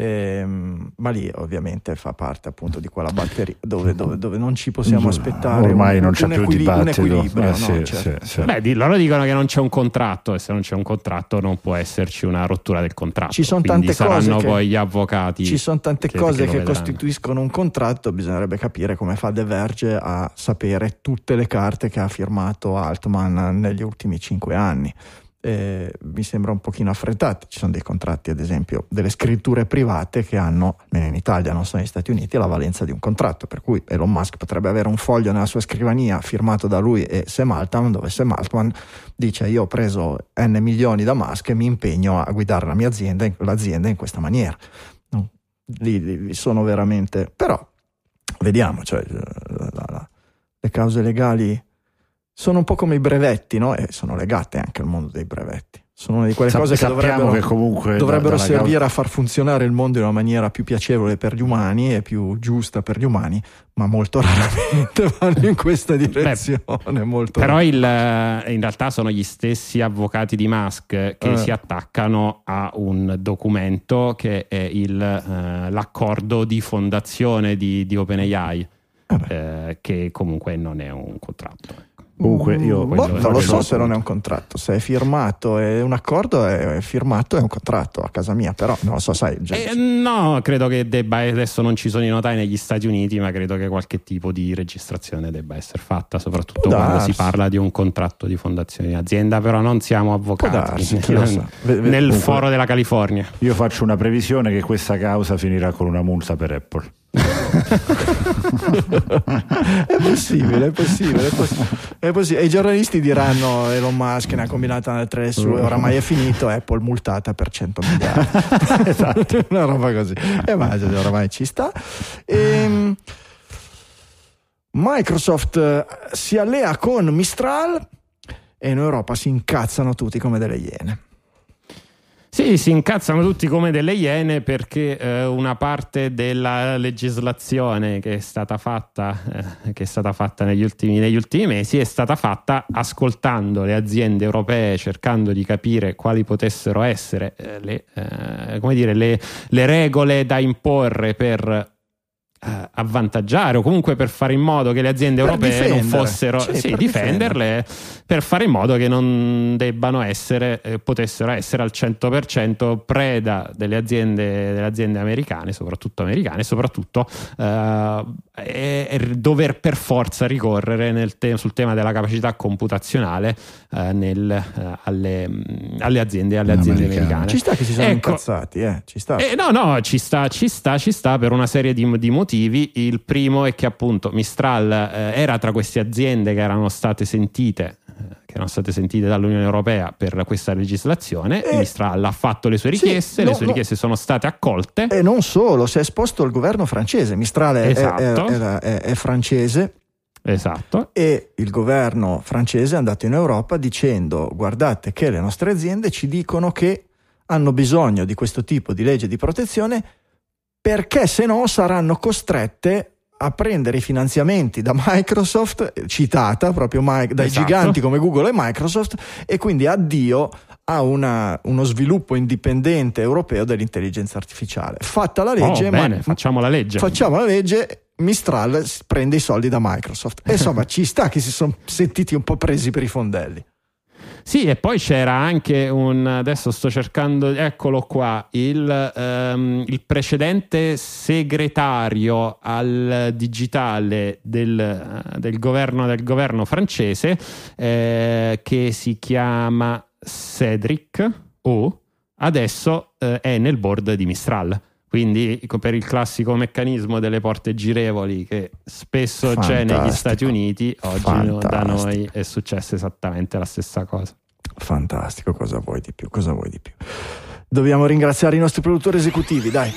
Ehm, ma lì ovviamente fa parte appunto di quella batteria dove, dove, dove non ci possiamo aspettare ormai un, non c'è un più equili- un dibattito. equilibrio, Eh, no? sì, Certo. sì, sì. Beh, di- loro dicono che non c'è un contratto, e se non c'è un contratto non può esserci una rottura del contratto. Ci sono Quindi tante cose saranno che- poi gli avvocati. Ci sono tante che- cose che lo che, vedranno. costituiscono un contratto, bisognerebbe capire come fa The Verge a sapere tutte le carte che ha firmato Altman negli ultimi cinque anni. Eh, mi sembra un pochino affrettato. Ci sono dei contratti, ad esempio delle scritture private, che hanno, almeno in Italia, non sono negli Stati Uniti, la valenza di un contratto, per cui Elon Musk potrebbe avere un foglio nella sua scrivania firmato da lui e Sam Altman, dove Sam Altman dice: io ho preso n milioni da Musk e mi impegno a guidare la mia azienda, l'azienda in questa maniera. No? Lì, lì sono veramente, però vediamo, cioè, la, la, la, le cause legali sono un po' come i brevetti, no? E sono legate anche al mondo dei brevetti. Sono una di quelle Sa- cose che dovrebbero, che comunque dovrebbero da- dalla servire causa- a far funzionare il mondo in una maniera più piacevole per gli umani e più giusta per gli umani, ma molto raramente vanno in questa direzione. Molto Però il, in realtà sono gli stessi avvocati di Musk che Eh. si attaccano a un documento che è il, eh, l'accordo di fondazione di, di OpenAI, Eh beh. eh, che comunque non è un contratto. Comunque io boh, non lo so se non è un contratto, se è firmato è un accordo, è firmato è un contratto a casa mia, però non lo so, sai. Eh, no, credo che debba, adesso non ci sono i notai negli Stati Uniti, ma credo che qualche tipo di registrazione debba essere fatta, soprattutto Può quando darsi. si parla di un contratto di fondazione di azienda, però non siamo avvocati darsi, nel, so. nel Comunque, foro della California. Io faccio una previsione che questa causa finirà con una multa per Apple. è possibile, è possibile, è possibile, è possibile. E i giornalisti diranno Elon Musk ne ha combinata altre le sue, oramai è finito, Apple multata per cento miliardi. Esatto, una roba così. E ma oramai ci sta. E Microsoft si allea con Mistral e in Europa si incazzano tutti come delle iene. Sì, si incazzano tutti come delle iene perché eh, una parte della legislazione che è stata fatta, eh, che è stata fatta negli ultimi, negli ultimi mesi è stata fatta ascoltando le aziende europee, cercando di capire quali potessero essere eh, le, eh, come dire, le, le regole da imporre per Uh, avvantaggiare o comunque per fare in modo che le aziende per europee non fossero sì, sì, per difenderle, per fare in modo che non debbano essere eh, potessero essere al cento per cento preda delle aziende delle aziende americane, soprattutto americane, soprattutto uh, e, e dover per forza ricorrere nel te- sul tema della capacità computazionale uh, nel, uh, alle, alle aziende alle aziende americane. americane. Ci sta che si sono ecco, incazzati, eh, ci sta. Eh, no, no, ci sta, ci sta, ci sta per una serie di, di motivi. Il primo è che appunto Mistral eh, era tra queste aziende che erano state sentite eh, che erano state sentite dall'Unione Europea per questa legislazione. E Mistral ha fatto le sue richieste, sì, no, le sue no. richieste sono state accolte. E non solo, si è esposto il governo francese. Mistral è, esatto. è, è, è, è francese. Esatto. E il governo francese è andato in Europa dicendo: guardate che le nostre aziende ci dicono che hanno bisogno di questo tipo di legge di protezione, perché se no saranno costrette a prendere i finanziamenti da Microsoft, citata proprio dai esatto. giganti come Google e Microsoft, e quindi addio a una, uno sviluppo indipendente europeo dell'intelligenza artificiale. Fatta la legge, oh, bene, ma facciamo la legge. Facciamo la legge. Mistral prende i soldi da Microsoft. E insomma, ci sta che si sono sentiti un po' presi per i fondelli. Sì, e poi c'era anche un, adesso sto cercando, eccolo qua, il, um, il precedente segretario al digitale del, del, governo, del governo francese, eh, che si chiama Cédric O, adesso eh, è nel board di Mistral. Quindi per il classico meccanismo delle porte girevoli che spesso Fantastico. c'è negli Stati Uniti, oggi Fantastico. da noi è successa esattamente la stessa cosa. Fantastico, cosa vuoi di più? Cosa vuoi di più? Dobbiamo ringraziare i nostri produttori esecutivi, dai.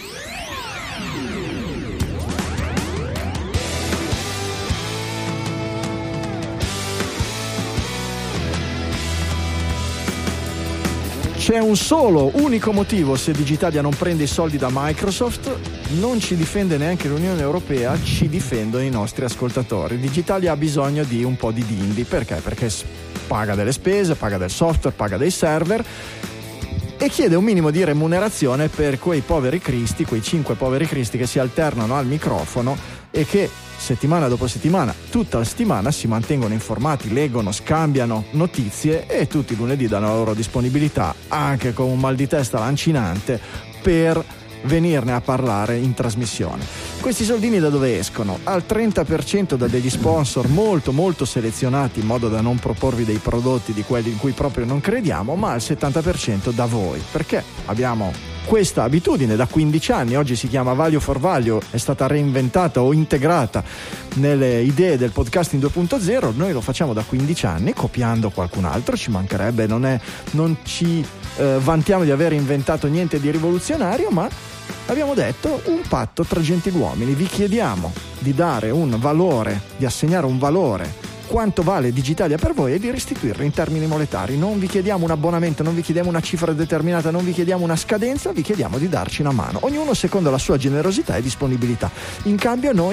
C'è un solo, unico motivo se Digitalia non prende i soldi da Microsoft: non ci difende neanche l'Unione Europea, ci difendono i nostri ascoltatori. Digitalia ha bisogno di un po' di dindi. Perché? Perché paga delle spese, paga del software, paga dei server e chiede un minimo di remunerazione per quei poveri cristi, quei cinque poveri cristi che si alternano al microfono e che settimana dopo settimana, tutta la settimana, si mantengono informati, leggono, scambiano notizie e tutti i lunedì danno la loro disponibilità, anche con un mal di testa lancinante, per venirne a parlare in trasmissione. Questi soldini da dove escono? Al trenta per cento da degli sponsor molto molto selezionati, in modo da non proporvi dei prodotti di quelli in cui proprio non crediamo, ma al settanta per cento da voi, perché abbiamo questa abitudine da quindici anni. Oggi si chiama Value for Value, è stata reinventata o integrata nelle idee del podcasting due punto zero. Noi lo facciamo da quindici anni copiando qualcun altro, ci mancherebbe, non è, non ci eh, vantiamo di aver inventato niente di rivoluzionario, ma abbiamo detto un patto tra gentiluomini. Vi chiediamo di dare un valore, di assegnare un valore, quanto vale Digitalia per voi, e di restituirlo in termini monetari. Non vi chiediamo un abbonamento, non vi chiediamo una cifra determinata, non vi chiediamo una scadenza, vi chiediamo di darci una mano, ognuno secondo la sua generosità e disponibilità. In cambio noi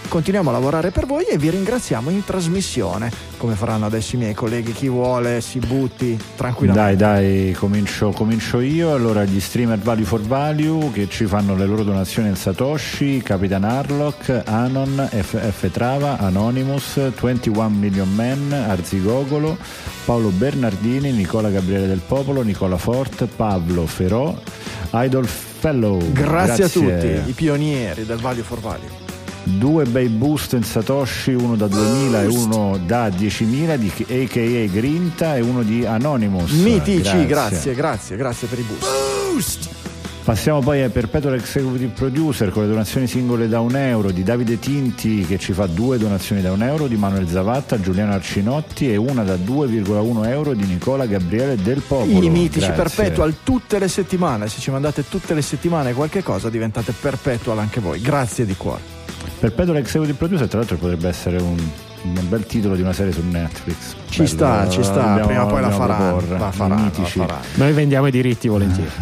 continuiamo a lavorare per voi e vi ringraziamo in trasmissione, come faranno adesso i miei colleghi. Chi vuole si butti tranquillamente. Dai dai, comincio, comincio io. Allora, gli streamer Value for Value che ci fanno le loro donazioni in Satoshi: Capitan Harlock, Anon, F F Trava, Anonymous, ventuno Million Men, Arzigogolo, Paolo Bernardini, Nicola Gabriele del Popolo, Nicola Fort, Pablo Ferò, Idol Fellow. Grazie, grazie a tutti i pionieri del Value for Value. Due bei boost in Satoshi, uno da duemila boost. E uno da diecimila di A K A Grinta e uno di Anonymous. Mitici, grazie, grazie, grazie, grazie per i boost. Boost! Passiamo poi ai Perpetual Executive Producer con le donazioni singole da un euro di Davide Tinti, che ci fa due donazioni da un euro, di Manuel Zavatta, Giuliano Arcinotti, e una da due virgola uno euro di Nicola Gabriele del Popolo. I mitici grazie. Perpetual tutte le settimane, se ci mandate tutte le settimane qualche cosa diventate Perpetual anche voi, grazie di cuore. Perpetual Executive Producer, tra l'altro, potrebbe essere un, un bel titolo di una serie su Netflix. Ci Bello, sta, ci sta, dobbiamo, prima o poi la faranno, la faranno, la mitici. faranno. Noi vendiamo i diritti volentieri.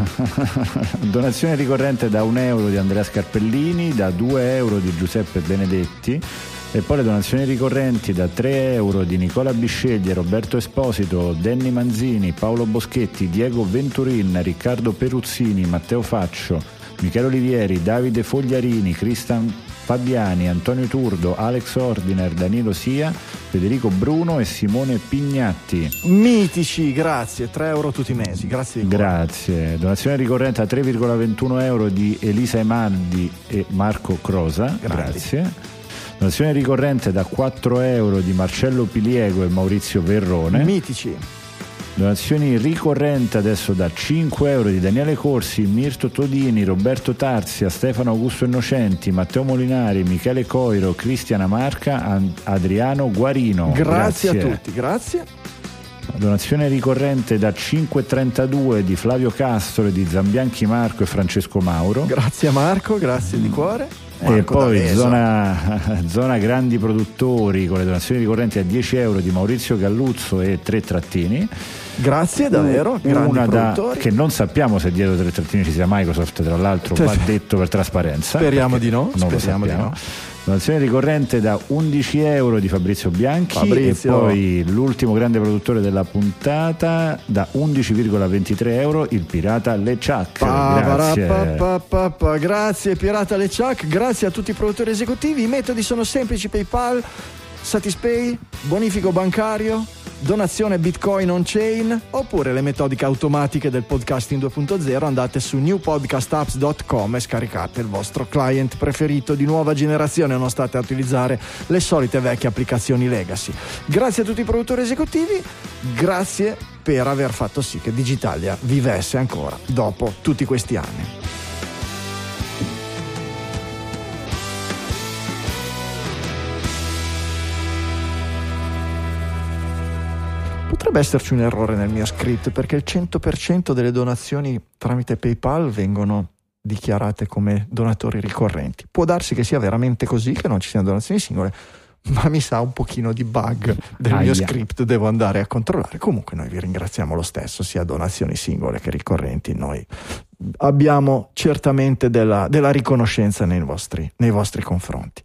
Donazione ricorrente da un euro di Andrea Scarpellini, da due euro di Giuseppe Benedetti, e poi le donazioni ricorrenti da tre euro di Nicola Bisceglie, Roberto Esposito, Danny Manzini, Paolo Boschetti, Diego Venturin, Riccardo Peruzzini, Matteo Faccio, Michele Olivieri, Davide Fogliarini, Cristian Fabiani, Antonio Turdo, Alex Ordiner, Danilo Sia, Federico Bruno e Simone Pignatti. Mitici, grazie, tre euro tutti i mesi, grazie di cuore. Grazie. Donazione ricorrente a tre virgola ventuno euro di Elisa Emaldi e Marco Crosa. Grandi. Grazie. Donazione ricorrente da quattro euro di Marcello Piliego e Maurizio Verrone. Mitici. Donazioni ricorrenti adesso da cinque euro di Daniele Corsi, Mirto Todini, Roberto Tarzia, Stefano Augusto Innocenti, Matteo Molinari, Michele Coiro, Cristiana Marca, Adriano Guarino. Grazie, grazie a tutti, grazie. Donazione ricorrente da cinque virgola trentadue di Flavio Castro, di Zambianchi Marco e Francesco Mauro. Grazie Marco, grazie di cuore. Marco e poi zona, zona grandi produttori con le donazioni ricorrenti a dieci euro di Maurizio Galluzzo e tre trattini. Grazie davvero, una da, produttori. Che non sappiamo se dietro tre trattini ci sia Microsoft, tra l'altro va detto per trasparenza. Speriamo di no, non speriamo lo di no. Donazione ricorrente da undici euro di Fabrizio Bianchi. Fabrizio. E poi l'ultimo grande produttore della puntata da undici virgola ventitré euro, il pirata LeChuck. Grazie. Pa, pa, pa, pa. Grazie pirata LeChuck, grazie a tutti i produttori esecutivi. I metodi sono semplici: PayPal, Satispay, bonifico bancario, donazione Bitcoin on chain, oppure le metodiche automatiche del podcasting due punto zero. Andate su new podcast apps dot com e scaricate il vostro client preferito di nuova generazione, non state a utilizzare le solite vecchie applicazioni legacy. Grazie a tutti i produttori esecutivi, grazie per aver fatto sì che Digitalia vivesse ancora dopo tutti questi anni. Potrebbe esserci un errore nel mio script, perché il cento per cento delle donazioni tramite PayPal vengono dichiarate come donatori ricorrenti. Può darsi che sia veramente così, che non ci siano donazioni singole, ma mi sa un pochino di bug del Aia. mio script, devo andare a controllare. Comunque noi vi ringraziamo lo stesso, sia donazioni singole che ricorrenti. Noi abbiamo certamente della, della riconoscenza nei vostri, nei vostri confronti.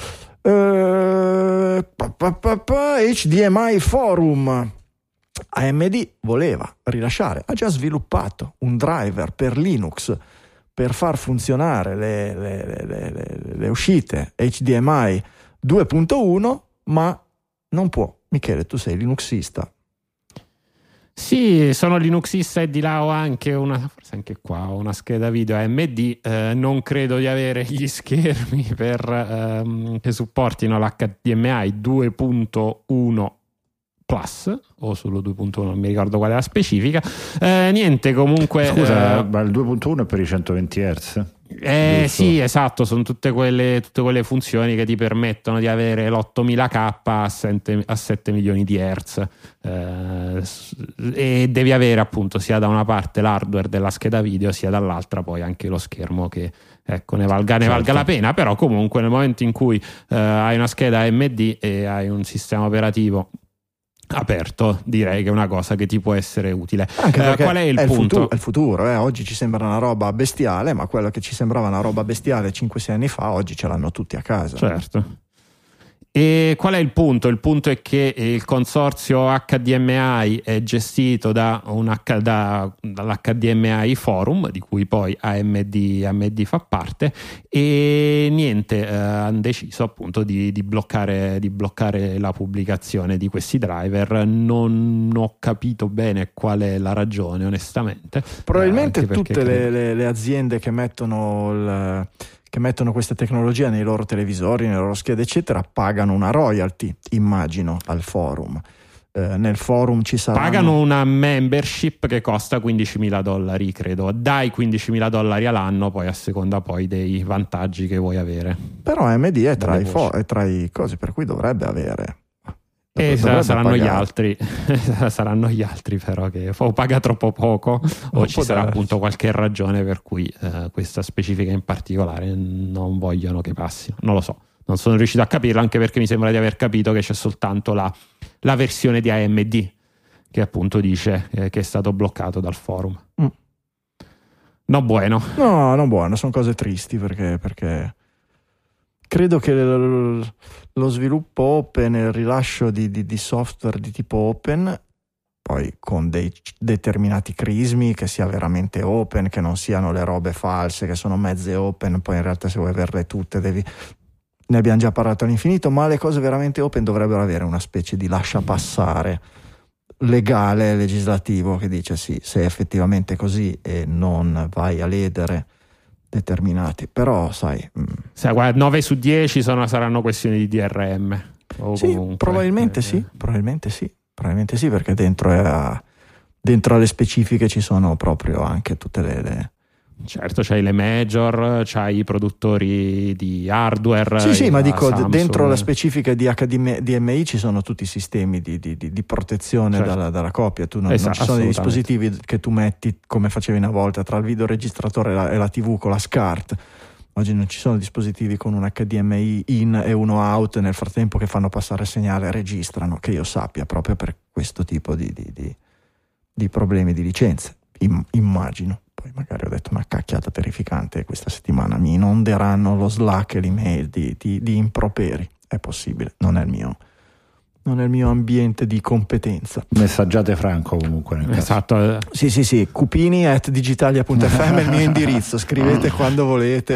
Uh, pa, pa, pa, pa, H D M I Forum. A M D voleva rilasciare, ha già sviluppato un driver per Linux per far funzionare le, le, le, le, le uscite H D M I due punto uno, ma non può. Michele, tu sei linuxista. Sì, sono linuxista e di là ho anche una, forse anche qua ho una scheda video A M D. Eh, non credo di avere gli schermi per, ehm, che supportino l'H D M I due punto uno Plus o solo due punto uno, non mi ricordo qual è la specifica. Eh, niente, comunque. Scusa, eh, ma il due punto uno è per i centoventi hertz? Eh, Giusto? sì, esatto, sono tutte quelle, tutte quelle funzioni che ti permettono di avere l'ottomila K a sette, a sette milioni di hertz, eh, e devi avere appunto sia da una parte l'hardware della scheda video, sia dall'altra poi anche lo schermo che ecco ne valga, ne certo. valga la pena. Però comunque nel momento in cui eh, hai una scheda A M D e hai un sistema operativo aperto, direi che è una cosa che ti può essere utile. Anche perché eh, qual è il è punto? Il futuro, è il futuro eh. Oggi ci sembra una roba bestiale, ma quello che ci sembrava una roba bestiale cinque sei anni fa, oggi ce l'hanno tutti a casa. Certo. E qual è il punto? Il punto è che il consorzio H D M I è gestito da un H, da, dall'H D M I Forum, di cui poi A M D, A M D fa parte, e niente, eh, hanno deciso appunto di, di, bloccare, di bloccare la pubblicazione di questi driver. Non ho capito bene qual è la ragione, onestamente. Probabilmente eh, tutte credo... le, le, le aziende che mettono il... che mettono questa tecnologia nei loro televisori, nelle loro schede eccetera, pagano una royalty, immagino, al forum. Eh, nel forum ci saranno... Pagano una membership che costa quindicimila dollari, credo. Dai quindicimila dollari all'anno, poi a seconda poi dei vantaggi che vuoi avere. Però A M D è tra, i, fo- è tra i cosi, per cui dovrebbe avere... E dovrebbe saranno pagare. gli altri saranno gli altri però che o paga troppo poco o Non ci sarà darsi. appunto qualche ragione per cui eh, questa specifica in particolare non vogliono che passino. Non lo so, non sono riuscito a capirlo, anche perché mi sembra di aver capito che c'è soltanto la, la versione di A M D che appunto dice eh, che è stato bloccato dal forum. Mm. No bueno. No, non buono, sono cose tristi perché, perché credo che lo, lo sviluppo open e il rilascio di, di, di software di tipo open, poi con dei determinati crismi, che sia veramente open, che non siano le robe false, che sono mezze open, poi in realtà se vuoi averle tutte devi... Ne abbiamo già parlato all'infinito, ma le cose veramente open dovrebbero avere una specie di lasciapassare legale, legislativo, che dice sì, se è effettivamente così e non vai a ledere determinati, però sai, mh. Sai, guarda, nove su dieci sono, saranno questioni di D R M o sì, comunque, probabilmente eh, sì, probabilmente sì, probabilmente sì, perché dentro, è, dentro alle specifiche ci sono proprio anche tutte le, le... Certo, c'hai le major, c'hai i produttori di hardware. Sì, sì, ma dico, Samsung. Dentro la specifica di H D M I ci sono tutti i sistemi di, di, di protezione, certo, dalla, dalla copia. Tu non, esatto, non ci sono dei dispositivi che tu metti, come facevi una volta, tra il videoregistratore e la, e la tivù con la SCART. Oggi non ci sono dispositivi con un H D M I in e uno out, nel frattempo che fanno passare il segnale e registrano, che io sappia, proprio per questo tipo di, di, di, di problemi di licenze, Im, immagino. Poi magari ho detto una cacchiata terrificante e questa settimana mi inonderanno lo Slack e l'email di, di, di improperi. È possibile, non è il mio, non è il mio ambiente di competenza. Messaggiate Franco comunque nel esatto. caso. Sì, sì, sì, cupini at digitalia punto effe emme è il mio indirizzo, scrivete quando volete.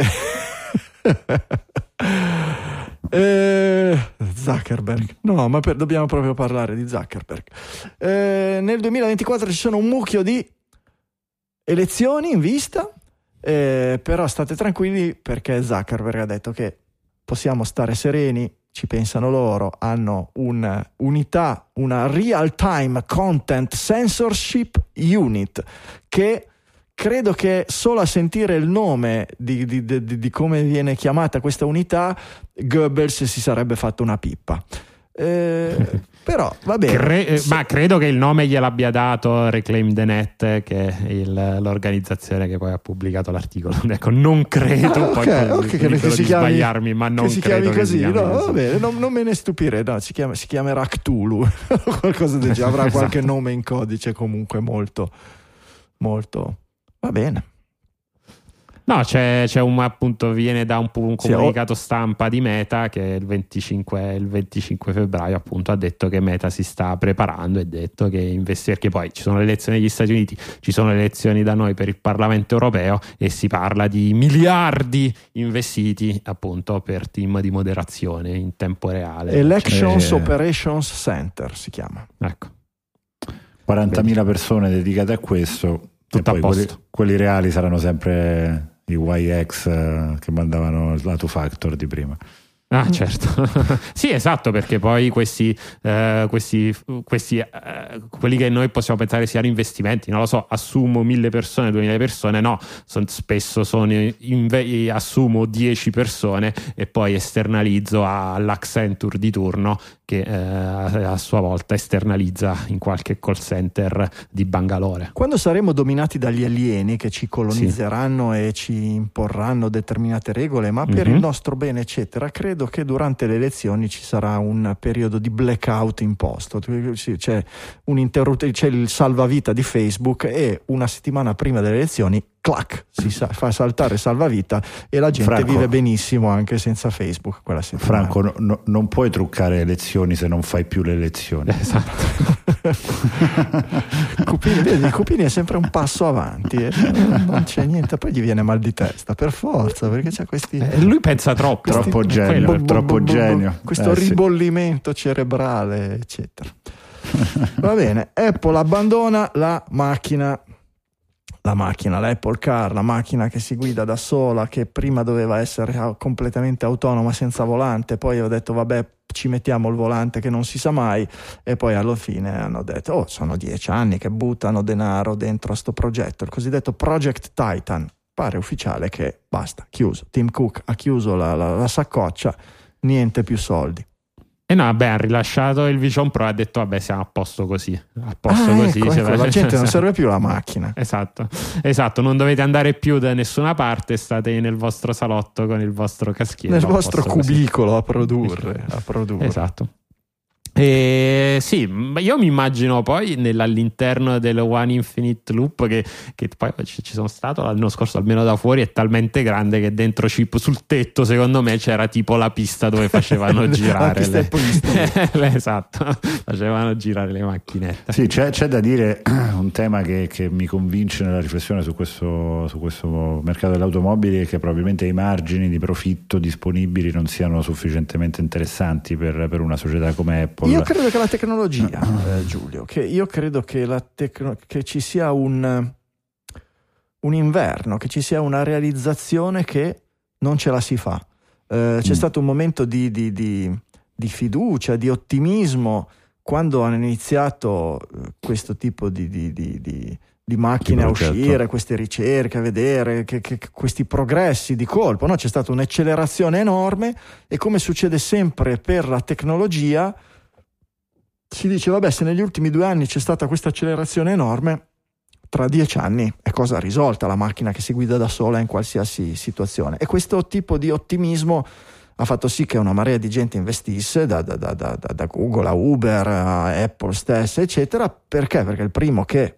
eh, Zuckerberg, no, ma per, dobbiamo proprio parlare di Zuckerberg. Eh, nel duemilaventiquattro ci sono un mucchio di elezioni in vista, eh, però state tranquilli perché Zuckerberg ha detto che possiamo stare sereni, ci pensano loro, hanno un'unità, una real time content censorship unit, che credo che solo a sentire il nome di, di, di, di come viene chiamata questa unità Goebbels si sarebbe fatto una pippa. Eh, però va bene. Cre- sì. Ma credo che il nome gliel'abbia dato Reclaim the Net, che è il, l'organizzazione che poi ha pubblicato l'articolo. Ecco, non credo, ah, poi okay, okay, che, che si di chiami, sbagliarmi, ma non che si credo chiami che così. si chiami no, così. Va bene, non, non me ne stupire, no, si, chiama, si chiamerà Cthulhu qualcosa del genere, avrà qualche esatto. nome in codice comunque molto molto va bene. No, c'è, c'è un appunto, viene da un, un comunicato sì, stampa di Meta che il venticinque, il venticinque febbraio appunto ha detto che Meta si sta preparando e detto che investe, perché poi ci sono le elezioni negli Stati Uniti, ci sono le elezioni da noi per il Parlamento europeo e si parla di miliardi investiti appunto per team di moderazione in tempo reale. Elections eh, Operations Center si chiama. Ecco. quarantamila persone dedicate a questo. Tutto e poi a posto. Quelli, quelli reali saranno sempre i Y X eh, che mandavano la Two Factor di prima. Ah, certo. Sì, esatto, perché poi questi, eh, questi, questi eh, quelli che noi possiamo pensare siano investimenti, non lo so, assumo mille persone, duemila persone, no, son, spesso sono inve- assumo dieci persone e poi esternalizzo all'Accenture di turno che eh, a sua volta esternalizza in qualche call center di Bangalore. Quando saremo dominati dagli alieni che ci colonizzeranno sì. e ci imporranno determinate regole, ma per mm-hmm. il nostro bene eccetera, credo che durante le elezioni ci sarà un periodo di blackout imposto, c'è un interruttore, c'è il salvavita di Facebook e una settimana prima delle elezioni clac, si sa, fa saltare salvavita e la gente Franco, vive benissimo anche senza Facebook quella settimana. Franco, no, no, non puoi truccare le elezioni se non fai più le elezioni. Esatto. Cupini, vedi, Cupini è sempre un passo avanti, eh? Non c'è niente, poi gli viene mal di testa per forza, perché c'è questi Eh, lui pensa troppo. questi- Troppo genio, bo- bo- troppo bo- bo- genio. questo Eh, sì. ribollimento cerebrale, eccetera. Va bene, Apple abbandona la macchina la macchina, l'Apple Car, la macchina che si guida da sola, che prima doveva essere completamente autonoma senza volante, poi ho detto vabbè ci mettiamo il volante che non si sa mai, e poi alla fine hanno detto oh sono dieci anni che buttano denaro dentro a sto progetto, il cosiddetto Project Titan. Pare ufficiale che basta, chiuso, Tim Cook ha chiuso la, la, la saccoccia, niente più soldi. E no, vabbè, ha rilasciato il Vision Pro e ha detto vabbè siamo a posto così, a posto Ah, così. ecco, cioè, ecco, la gente non serve più la macchina. Esatto, esatto, non dovete andare più da nessuna parte, state nel vostro salotto con il vostro caschetto. Nel a vostro posto così. cubicolo a produrre, a produrre. Esatto. E sì, ma io mi immagino poi nel- all'interno del One Infinite Loop che, che poi ci, ci sono stato l'anno scorso, almeno da fuori è talmente grande che dentro chip sul tetto secondo me c'era tipo la pista dove facevano girare La pista le, le- esatto, facevano girare le macchinette. Sì, c'è, c'è da dire un tema che, che mi convince nella riflessione su questo, su questo mercato delle automobili è che probabilmente i margini di profitto disponibili non siano sufficientemente interessanti per, per una società come Apple. Io credo che la tecnologia, eh, Giulio, che io credo che, la tecno- che ci sia un, un inverno, che ci sia una realizzazione che non ce la si fa. Eh, c'è Mm. stato un momento di, di, di, di fiducia, di ottimismo quando hanno iniziato eh, questo tipo di, di, di, di, di macchine Di a progetto. uscire, queste ricerche, a vedere che, che- che questi progressi di colpo, no? C'è stata un'accelerazione enorme e, come succede sempre per la tecnologia, si dice vabbè, se negli ultimi due anni c'è stata questa accelerazione enorme, tra dieci anni è cosa risolta la macchina che si guida da sola in qualsiasi situazione. E questo tipo di ottimismo ha fatto sì che una marea di gente investisse da, da, da, da, da Google a Uber a Apple stessa eccetera. Perché? Perché il primo che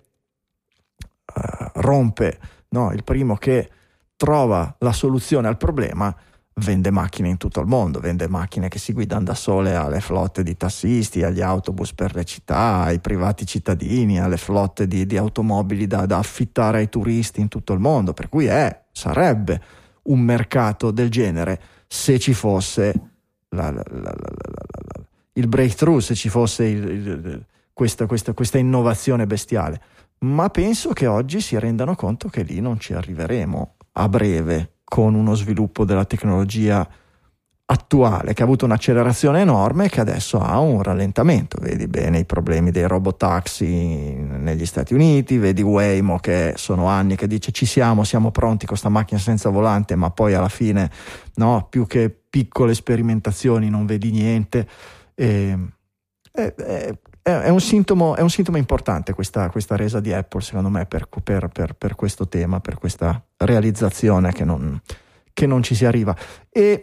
uh, rompe, no? Il primo che trova la soluzione al problema vende macchine in tutto il mondo, vende macchine che si guidano da sole alle flotte di tassisti, agli autobus per le città, ai privati cittadini, alle flotte di, di automobili da, da affittare ai turisti in tutto il mondo, per cui è, sarebbe un mercato del genere se ci fosse la, la, la, la, la, la, il breakthrough, se ci fosse il, il, questa, questa, questa innovazione bestiale, ma penso che oggi si rendano conto che lì non ci arriveremo a breve con uno sviluppo della tecnologia attuale che ha avuto un'accelerazione enorme e che adesso ha un rallentamento. Vedi bene i problemi dei robotaxi negli Stati Uniti, vedi Waymo che sono anni che dice ci siamo, siamo pronti con sta macchina senza volante, ma poi alla fine no, più che piccole sperimentazioni non vedi niente. E, è, è, è, un sintomo, è un sintomo importante questa, questa resa di Apple secondo me per, per, per, per questo tema, per questa realizzazione che non, che non ci si arriva. E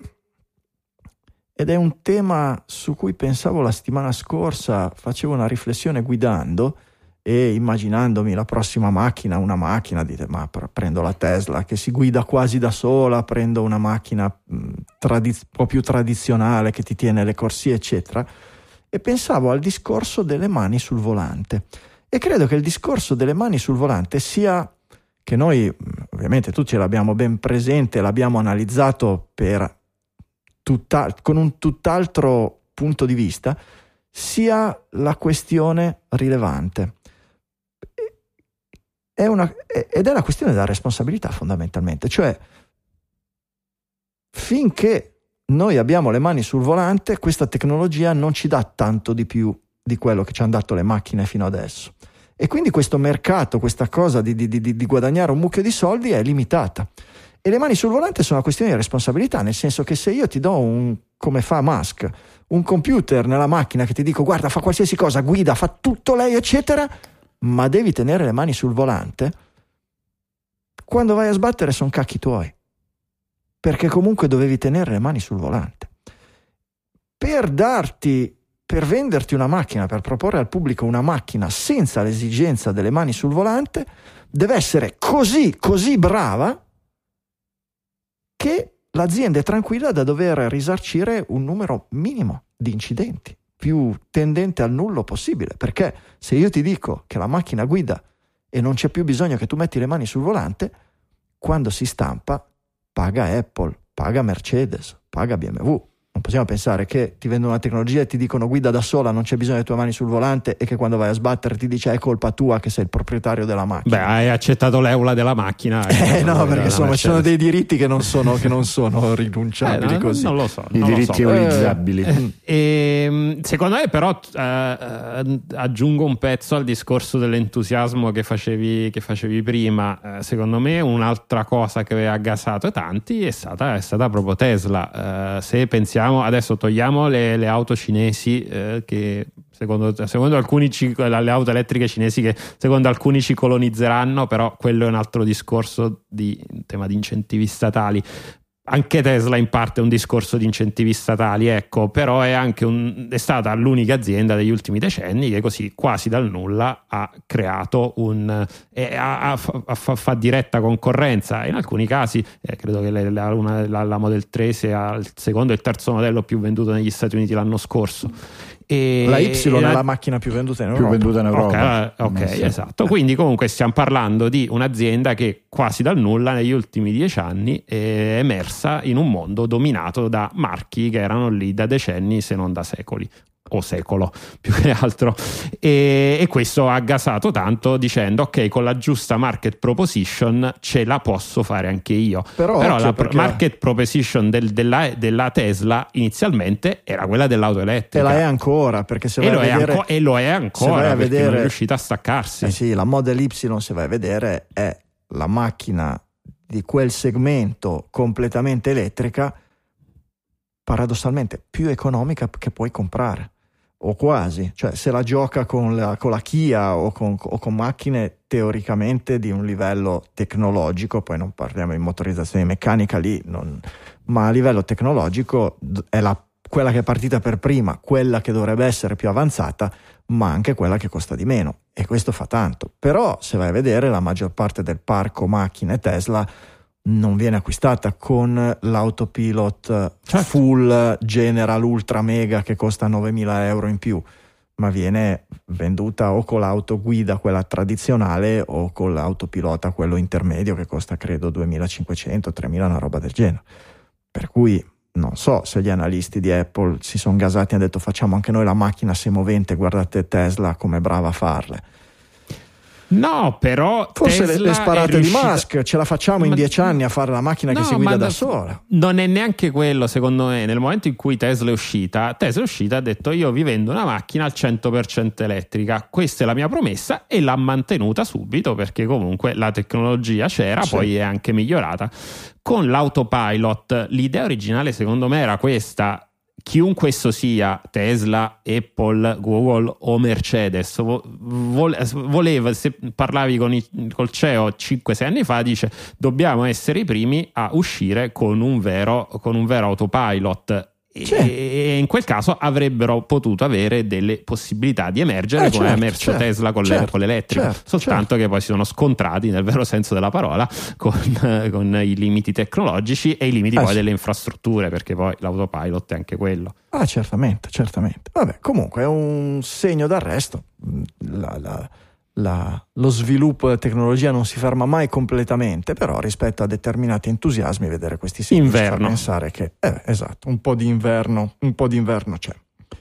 Ed è un tema su cui pensavo la settimana scorsa, facevo una riflessione guidando e immaginandomi la prossima macchina, una macchina, dite ma prendo la Tesla che si guida quasi da sola, prendo una macchina mh, tradiz- un po' più tradizionale che ti tiene le corsie eccetera, e pensavo al discorso delle mani sul volante. E credo che il discorso delle mani sul volante sia, che noi ovviamente tutti l'abbiamo ben presente, l'abbiamo analizzato per Tutta, con un tutt'altro punto di vista, sia la questione rilevante. È una, ed è la questione della responsabilità fondamentalmente, cioè finché noi abbiamo le mani sul volante questa tecnologia non ci dà tanto di più di quello che ci hanno dato le macchine fino adesso, e quindi questo mercato, questa cosa di, di, di, di guadagnare un mucchio di soldi è limitata. E le mani sul volante sono una questione di responsabilità, nel senso che se io ti do un, come fa Musk, un computer nella macchina che ti dico guarda fa qualsiasi cosa, guida, fa tutto lei eccetera, ma devi tenere le mani sul volante, quando vai a sbattere sono cacchi tuoi, perché comunque dovevi tenere le mani sul volante. Per darti, per venderti una macchina, per proporre al pubblico una macchina senza l'esigenza delle mani sul volante, deve essere così, così brava che l'azienda è tranquilla da dover risarcire un numero minimo di incidenti, più tendente al nullo possibile, perché se io ti dico che la macchina guida e non c'è più bisogno che tu metti le mani sul volante, quando si stampa paga Apple, paga Mercedes, paga B M W. Non possiamo pensare che ti vendono una tecnologia e ti dicono guida da sola, non c'è bisogno delle tue mani sul volante, e che quando vai a sbattere ti dice è colpa tua che sei il proprietario della macchina. Beh, hai accettato l'eula della macchina. Eh no, perché insomma ci sono dei diritti che non sono, che non sono rinunciabili eh, no, così. Non lo so. I non diritti lo so. eolizzabili. Eh, eh, secondo me però eh, aggiungo un pezzo al discorso dell'entusiasmo che facevi, che facevi prima. Eh, secondo me un'altra cosa che ha gasato tanti è stata, è stata proprio Tesla. Eh, se pensiamo, adesso togliamo le, le auto cinesi eh, che secondo, secondo alcuni ci, le auto elettriche cinesi che secondo alcuni ci colonizzeranno, però quello è un altro discorso di tema di incentivi statali. Anche Tesla in parte è un discorso di incentivi statali, ecco, però è anche un, è stata l'unica azienda degli ultimi decenni che così quasi dal nulla ha creato un eh, ha, ha, fa, fa diretta concorrenza in alcuni casi. Eh, credo che le, la, una, la, la Model tre sia il secondo e il terzo modello più venduto negli Stati Uniti l'anno scorso. E la Y è la, la macchina più venduta in più Europa. venduta in Europa. Ok, okay, esatto. Quindi comunque stiamo parlando di un'azienda che quasi dal nulla negli ultimi dieci anni è emersa in un mondo dominato da marchi che erano lì da decenni se non da secoli. O secolo più che altro, e, e questo ha gasato tanto dicendo ok, con la giusta market proposition ce la posso fare anche io. Però, però la perché... market proposition del, della, della Tesla inizialmente era quella dell'auto elettrica, e la è ancora, perché se e, vai lo a vedere, anco, e lo è ancora perché vedere, non è riuscita a staccarsi. Eh sì, la Model Y, se vai a vedere, è la macchina di quel segmento completamente elettrica, paradossalmente più economica che puoi comprare, o quasi. Cioè, se la gioca con la, con la Kia o con, o con macchine teoricamente di un livello tecnologico, poi non parliamo di motorizzazione meccanica lì, non, ma a livello tecnologico è la, quella che è partita per prima, quella che dovrebbe essere più avanzata, ma anche quella che costa di meno, e questo fa tanto. Però se vai a vedere, la maggior parte del parco macchine Tesla non viene acquistata con l'autopilot certo. full general ultra mega che costa novemila euro in più, ma viene venduta o con l'autoguida quella tradizionale o con l'autopilota quello intermedio che costa credo duemilacinquecento tremila, una roba del genere. Per cui non so se gli analisti di Apple si sono gasati e hanno detto facciamo anche noi la macchina semovente, guardate Tesla come brava a farle. No, però forse Tesla le, le sparate riuscita... di Musk ce la facciamo ma... in dieci anni a fare la macchina no, che si guida da no, sola. Non è neanche quello, secondo me. Nel momento in cui Tesla è uscita, Tesla è uscita e ha detto io vi vendo una macchina al cento per cento elettrica, questa è la mia promessa, e l'ha mantenuta subito perché comunque la tecnologia c'era, sì. Poi è anche migliorata. Con l'autopilot l'idea originale secondo me era questa: chiunque esso sia, Tesla, Apple, Google o Mercedes, voleva, se parlavi con il, col C E O cinque sei anni fa, dice dobbiamo essere i primi a uscire con un vero, con un vero autopilot. E in quel caso avrebbero potuto avere delle possibilità di emergere, eh, come certo, è emerso certo, Tesla con, certo, le, con l'elettrica, certo, soltanto certo. che poi si sono scontrati nel vero senso della parola con, con i limiti tecnologici e i limiti eh, poi sì. delle infrastrutture, perché poi l'autopilot è anche quello. Ah, certamente, certamente. Vabbè, comunque è un segno d'arresto. La, la, la, lo sviluppo della tecnologia non si ferma mai completamente, però rispetto a determinati entusiasmi vedere questi segni inverno. Fa pensare che eh, esatto, un po' di inverno, un po' di inverno c'è.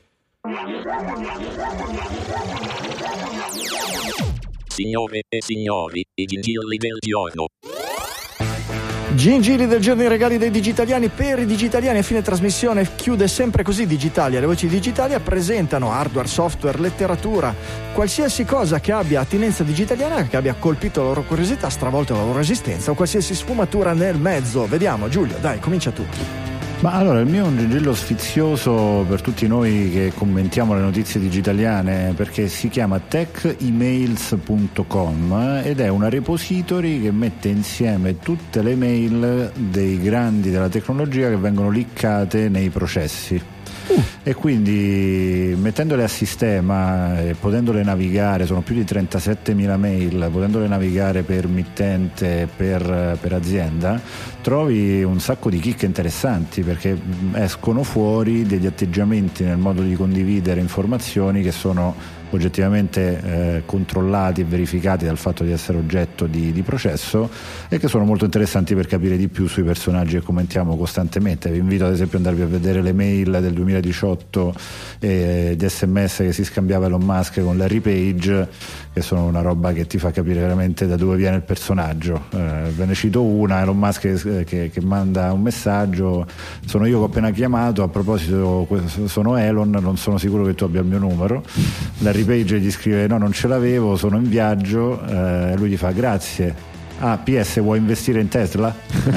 Signore e signori, i gingilli del giorno. Gingilli del giorno, i regali dei digitaliani per i digitaliani. A fine trasmissione chiude sempre così Digitalia. Le voci Digitalia presentano hardware, software, letteratura, qualsiasi cosa che abbia attinenza digitaliana, che abbia colpito la loro curiosità, stravolto la loro esistenza, o qualsiasi sfumatura nel mezzo. Vediamo, Giulio, dai, comincia tu. Ma allora, il mio è un gingillo sfizioso per tutti noi che commentiamo le notizie digitaliane, perché si chiama tech emails punto com ed è una repository che mette insieme tutte le mail dei grandi della tecnologia che vengono liccate nei processi. Uh. E quindi mettendole a sistema e potendole navigare, sono più di trentasettemila mail, potendole navigare per mittente, per, per azienda, trovi un sacco di chicche interessanti, perché escono fuori degli atteggiamenti nel modo di condividere informazioni che sono oggettivamente eh, controllati e verificati dal fatto di essere oggetto di, di processo, e che sono molto interessanti per capire di più sui personaggi che commentiamo costantemente. Vi invito ad esempio ad andarvi a vedere le mail del duemiladiciotto e gli sms che si scambiava Elon Musk con Larry Page, che sono una roba che ti fa capire veramente da dove viene il personaggio. Eh, ve ne cito una: Elon Musk che, che, che manda un messaggio: sono io che ho appena chiamato, a proposito sono Elon, non sono sicuro che tu abbia il mio numero. Larry Page gli scrive: no, non ce l'avevo, sono in viaggio. Eh, lui gli fa: grazie. Ah, P S, vuoi investire in Tesla?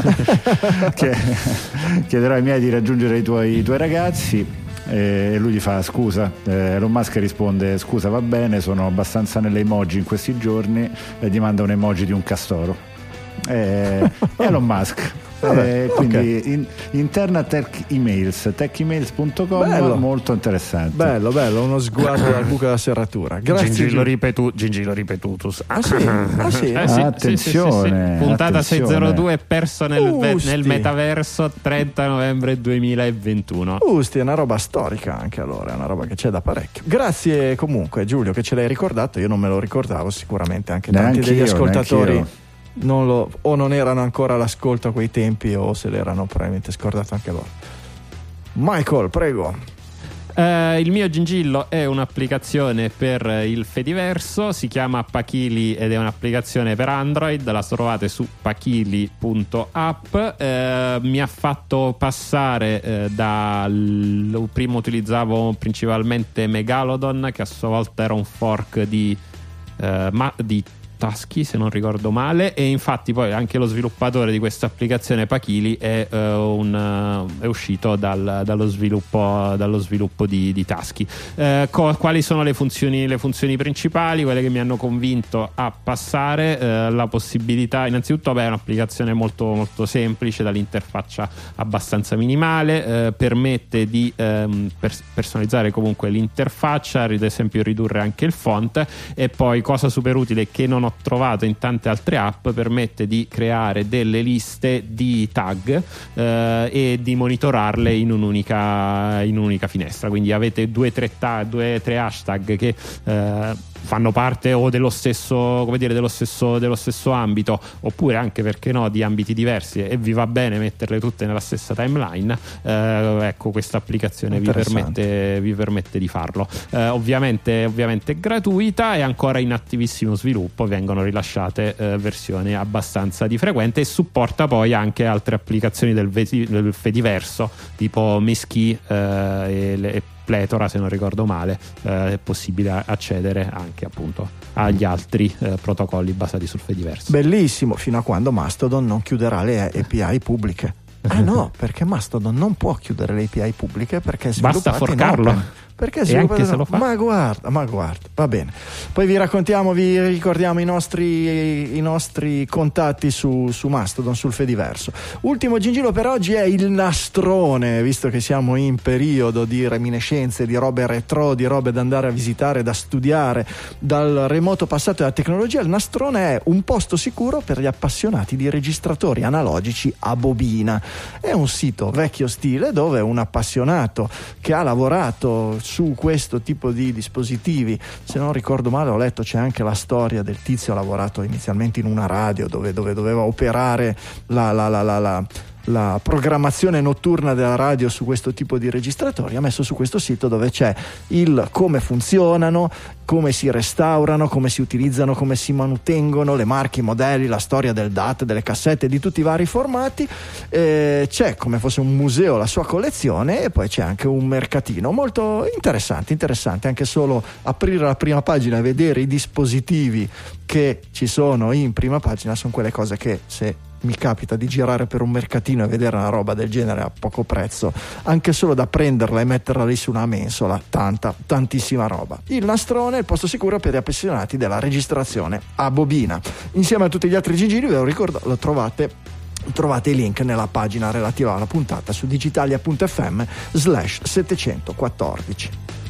Chiederò ai miei di raggiungere i tuoi, i tuoi ragazzi. E lui gli fa: scusa. eh, Elon Musk risponde: scusa, va bene, sono abbastanza nelle emoji in questi giorni, e gli manda un emoji di un castoro. eh, Elon Musk. Vabbè, eh, quindi okay. in, interna tech emails tech emails punto com, molto interessante. Bello, bello, uno sguardo dal buco della serratura. Grazie. Gingillo, ripetu- Gingillo ripetutus. Ah sì? Ah, sì? Eh, sì, attenzione, sì, sì, sì. Puntata attenzione. seicentodue perso nel, ve- Usti. nel metaverso, trenta novembre duemilaventuno. Usti, è una roba storica anche, allora, è una roba che c'è da parecchio. Grazie comunque Giulio che ce l'hai ricordato, io non me lo ricordavo, sicuramente anche tanti Neanch'io, degli ascoltatori neanch'io. non lo, o non erano ancora all'ascolto a quei tempi, o se l'erano probabilmente scordato anche loro. Michael, prego. Uh, il mio gingillo è un'applicazione per il Fediverso, si chiama Pachili ed è un'applicazione per Android, la trovate su pachili punto app. Uh, mi ha fatto passare uh, dal prima utilizzavo principalmente Megalodon, che a sua volta era un fork di, uh, ma, di Taschi, se non ricordo male, e infatti poi anche lo sviluppatore di questa applicazione Pachili è, uh, un, uh, è uscito dal, dallo sviluppo, dallo sviluppo di, di Taschi. Uh, co- quali sono le funzioni, le funzioni principali, quelle che mi hanno convinto a passare? Uh, la possibilità, innanzitutto, beh, è un'applicazione molto, molto semplice, dall'interfaccia abbastanza minimale, uh, permette di um, pers- personalizzare comunque l'interfaccia, ad esempio ridurre anche il font, e poi, cosa super utile che non ho trovato in tante altre app, permette di creare delle liste di tag eh, e di monitorarle in un'unica, in un'unica finestra. Quindi avete due tre, tag, due, tre hashtag che eh, fanno parte o dello stesso, come dire, dello stesso, dello stesso ambito, oppure anche, perché no, di ambiti diversi, e vi va bene metterle tutte nella stessa timeline. Eh, ecco, questa applicazione vi permette, vi permette di farlo. Eh, ovviamente, ovviamente è gratuita, è ancora in attivissimo sviluppo, vengono rilasciate eh, versioni abbastanza di frequente, e supporta poi anche altre applicazioni del, veti- del Fediverso, tipo Meschi eh, e le pletora, se non ricordo male. Eh, è possibile accedere anche appunto agli altri eh, protocolli basati sul Fediverso. Bellissimo, fino a quando Mastodon non chiuderà le A P I pubbliche. Ah no, perché Mastodon non può chiudere le A P I pubbliche, perché è basta forcarlo. Perché e anche se lo fa. Ma guarda, ma guarda, va bene. Poi vi raccontiamo, vi ricordiamo i nostri, i nostri contatti su, su Mastodon, sul Fediverso. Ultimo gingillo per oggi è il nastrone, visto che siamo in periodo di reminiscenze, di robe retro, di robe da andare a visitare, da studiare, dal remoto passato della tecnologia. Il nastrone è un posto sicuro per gli appassionati di registratori analogici a bobina. È un sito vecchio stile dove un appassionato che ha lavorato su questo tipo di dispositivi, se non ricordo male ho letto c'è anche la storia del tizio, ha lavorato inizialmente in una radio dove, dove doveva operare la, la, la, la, la la programmazione notturna della radio su questo tipo di registratori. Ha messo su questo sito dove c'è il come funzionano, come si restaurano, come si utilizzano, come si manutengono, le marche, i modelli, la storia del D A T, delle cassette di tutti i vari formati. Eh, c'è come fosse un museo la sua collezione, e poi c'è anche un mercatino molto interessante, interessante anche solo aprire la prima pagina e vedere i dispositivi che ci sono in prima pagina. Sono quelle cose che, se mi capita di girare per un mercatino e vedere una roba del genere a poco prezzo, anche solo da prenderla e metterla lì su una mensola, tanta, tantissima roba. Il nastrone è il posto sicuro per gli appassionati della registrazione a bobina. Insieme a tutti gli altri gingilli, ve lo ricordo, lo trovate trovate i link nella pagina relativa alla puntata su digitalia.fm slash settecentoquattordici.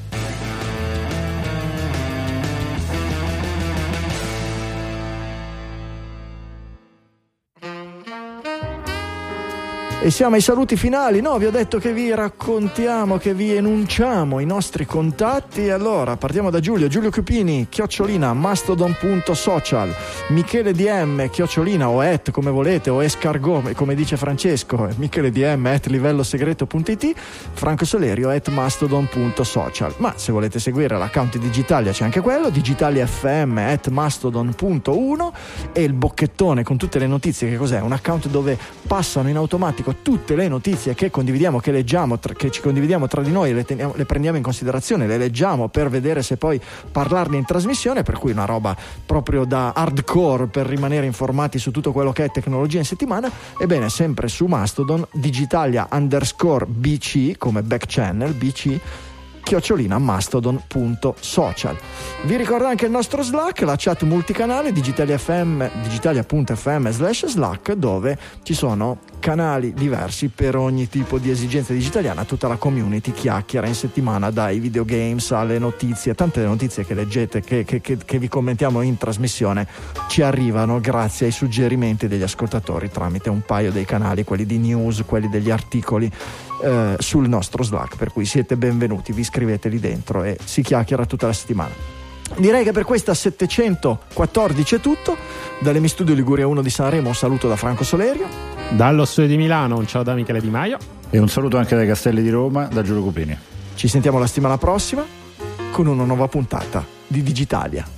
E siamo ai saluti finali. No, vi ho detto che vi raccontiamo, che vi enunciamo i nostri contatti. Allora, partiamo da Giulio. Giulio Cupini, chiocciolina, mastodon.social. Michele D M, chiocciolina, o at, come volete, o escargot, come dice Francesco. Michele D M, at livellosegreto.it. Franco Solerio, at mastodon.social. Ma se volete seguire l'account di Digitalia c'è anche quello, Digitalia F M, at mastodon punto uno. E il bocchettone con tutte le notizie, che cos'è? Un account dove passano in automatico tutte le notizie che condividiamo, che leggiamo, tra, che ci condividiamo tra di noi, le, teniamo, le prendiamo in considerazione, le leggiamo per vedere se poi parlarne in trasmissione, per cui una roba proprio da hardcore per rimanere informati su tutto quello che è tecnologia in settimana. Ebbene, sempre su Mastodon, Digitalia underscore bc, come back channel, bc, chiocciolina mastodon.social. Vi ricordo anche il nostro Slack, la chat multicanale Digitalia F M, digitalia.fm slash Slack, dove ci sono canali diversi per ogni tipo di esigenza digitaliana. Tutta la community chiacchiera in settimana, dai videogames alle notizie. Tante delle notizie che leggete, che, che, che, che vi commentiamo in trasmissione, ci arrivano grazie ai suggerimenti degli ascoltatori tramite un paio dei canali, quelli di news, quelli degli articoli, eh, sul nostro Slack, per cui siete benvenuti, vi iscrivete lì dentro e si chiacchiera tutta la settimana. Direi che per questa settecentoquattordici è tutto. Dall'Emi Studio Liguria uno di Sanremo un saluto da Franco Solerio. Dallo studio di Milano un ciao da Michele Di Maio. E un saluto anche dai Castelli di Roma da Giulio Cupini. Ci sentiamo la settimana prossima con una nuova puntata di Digitalia.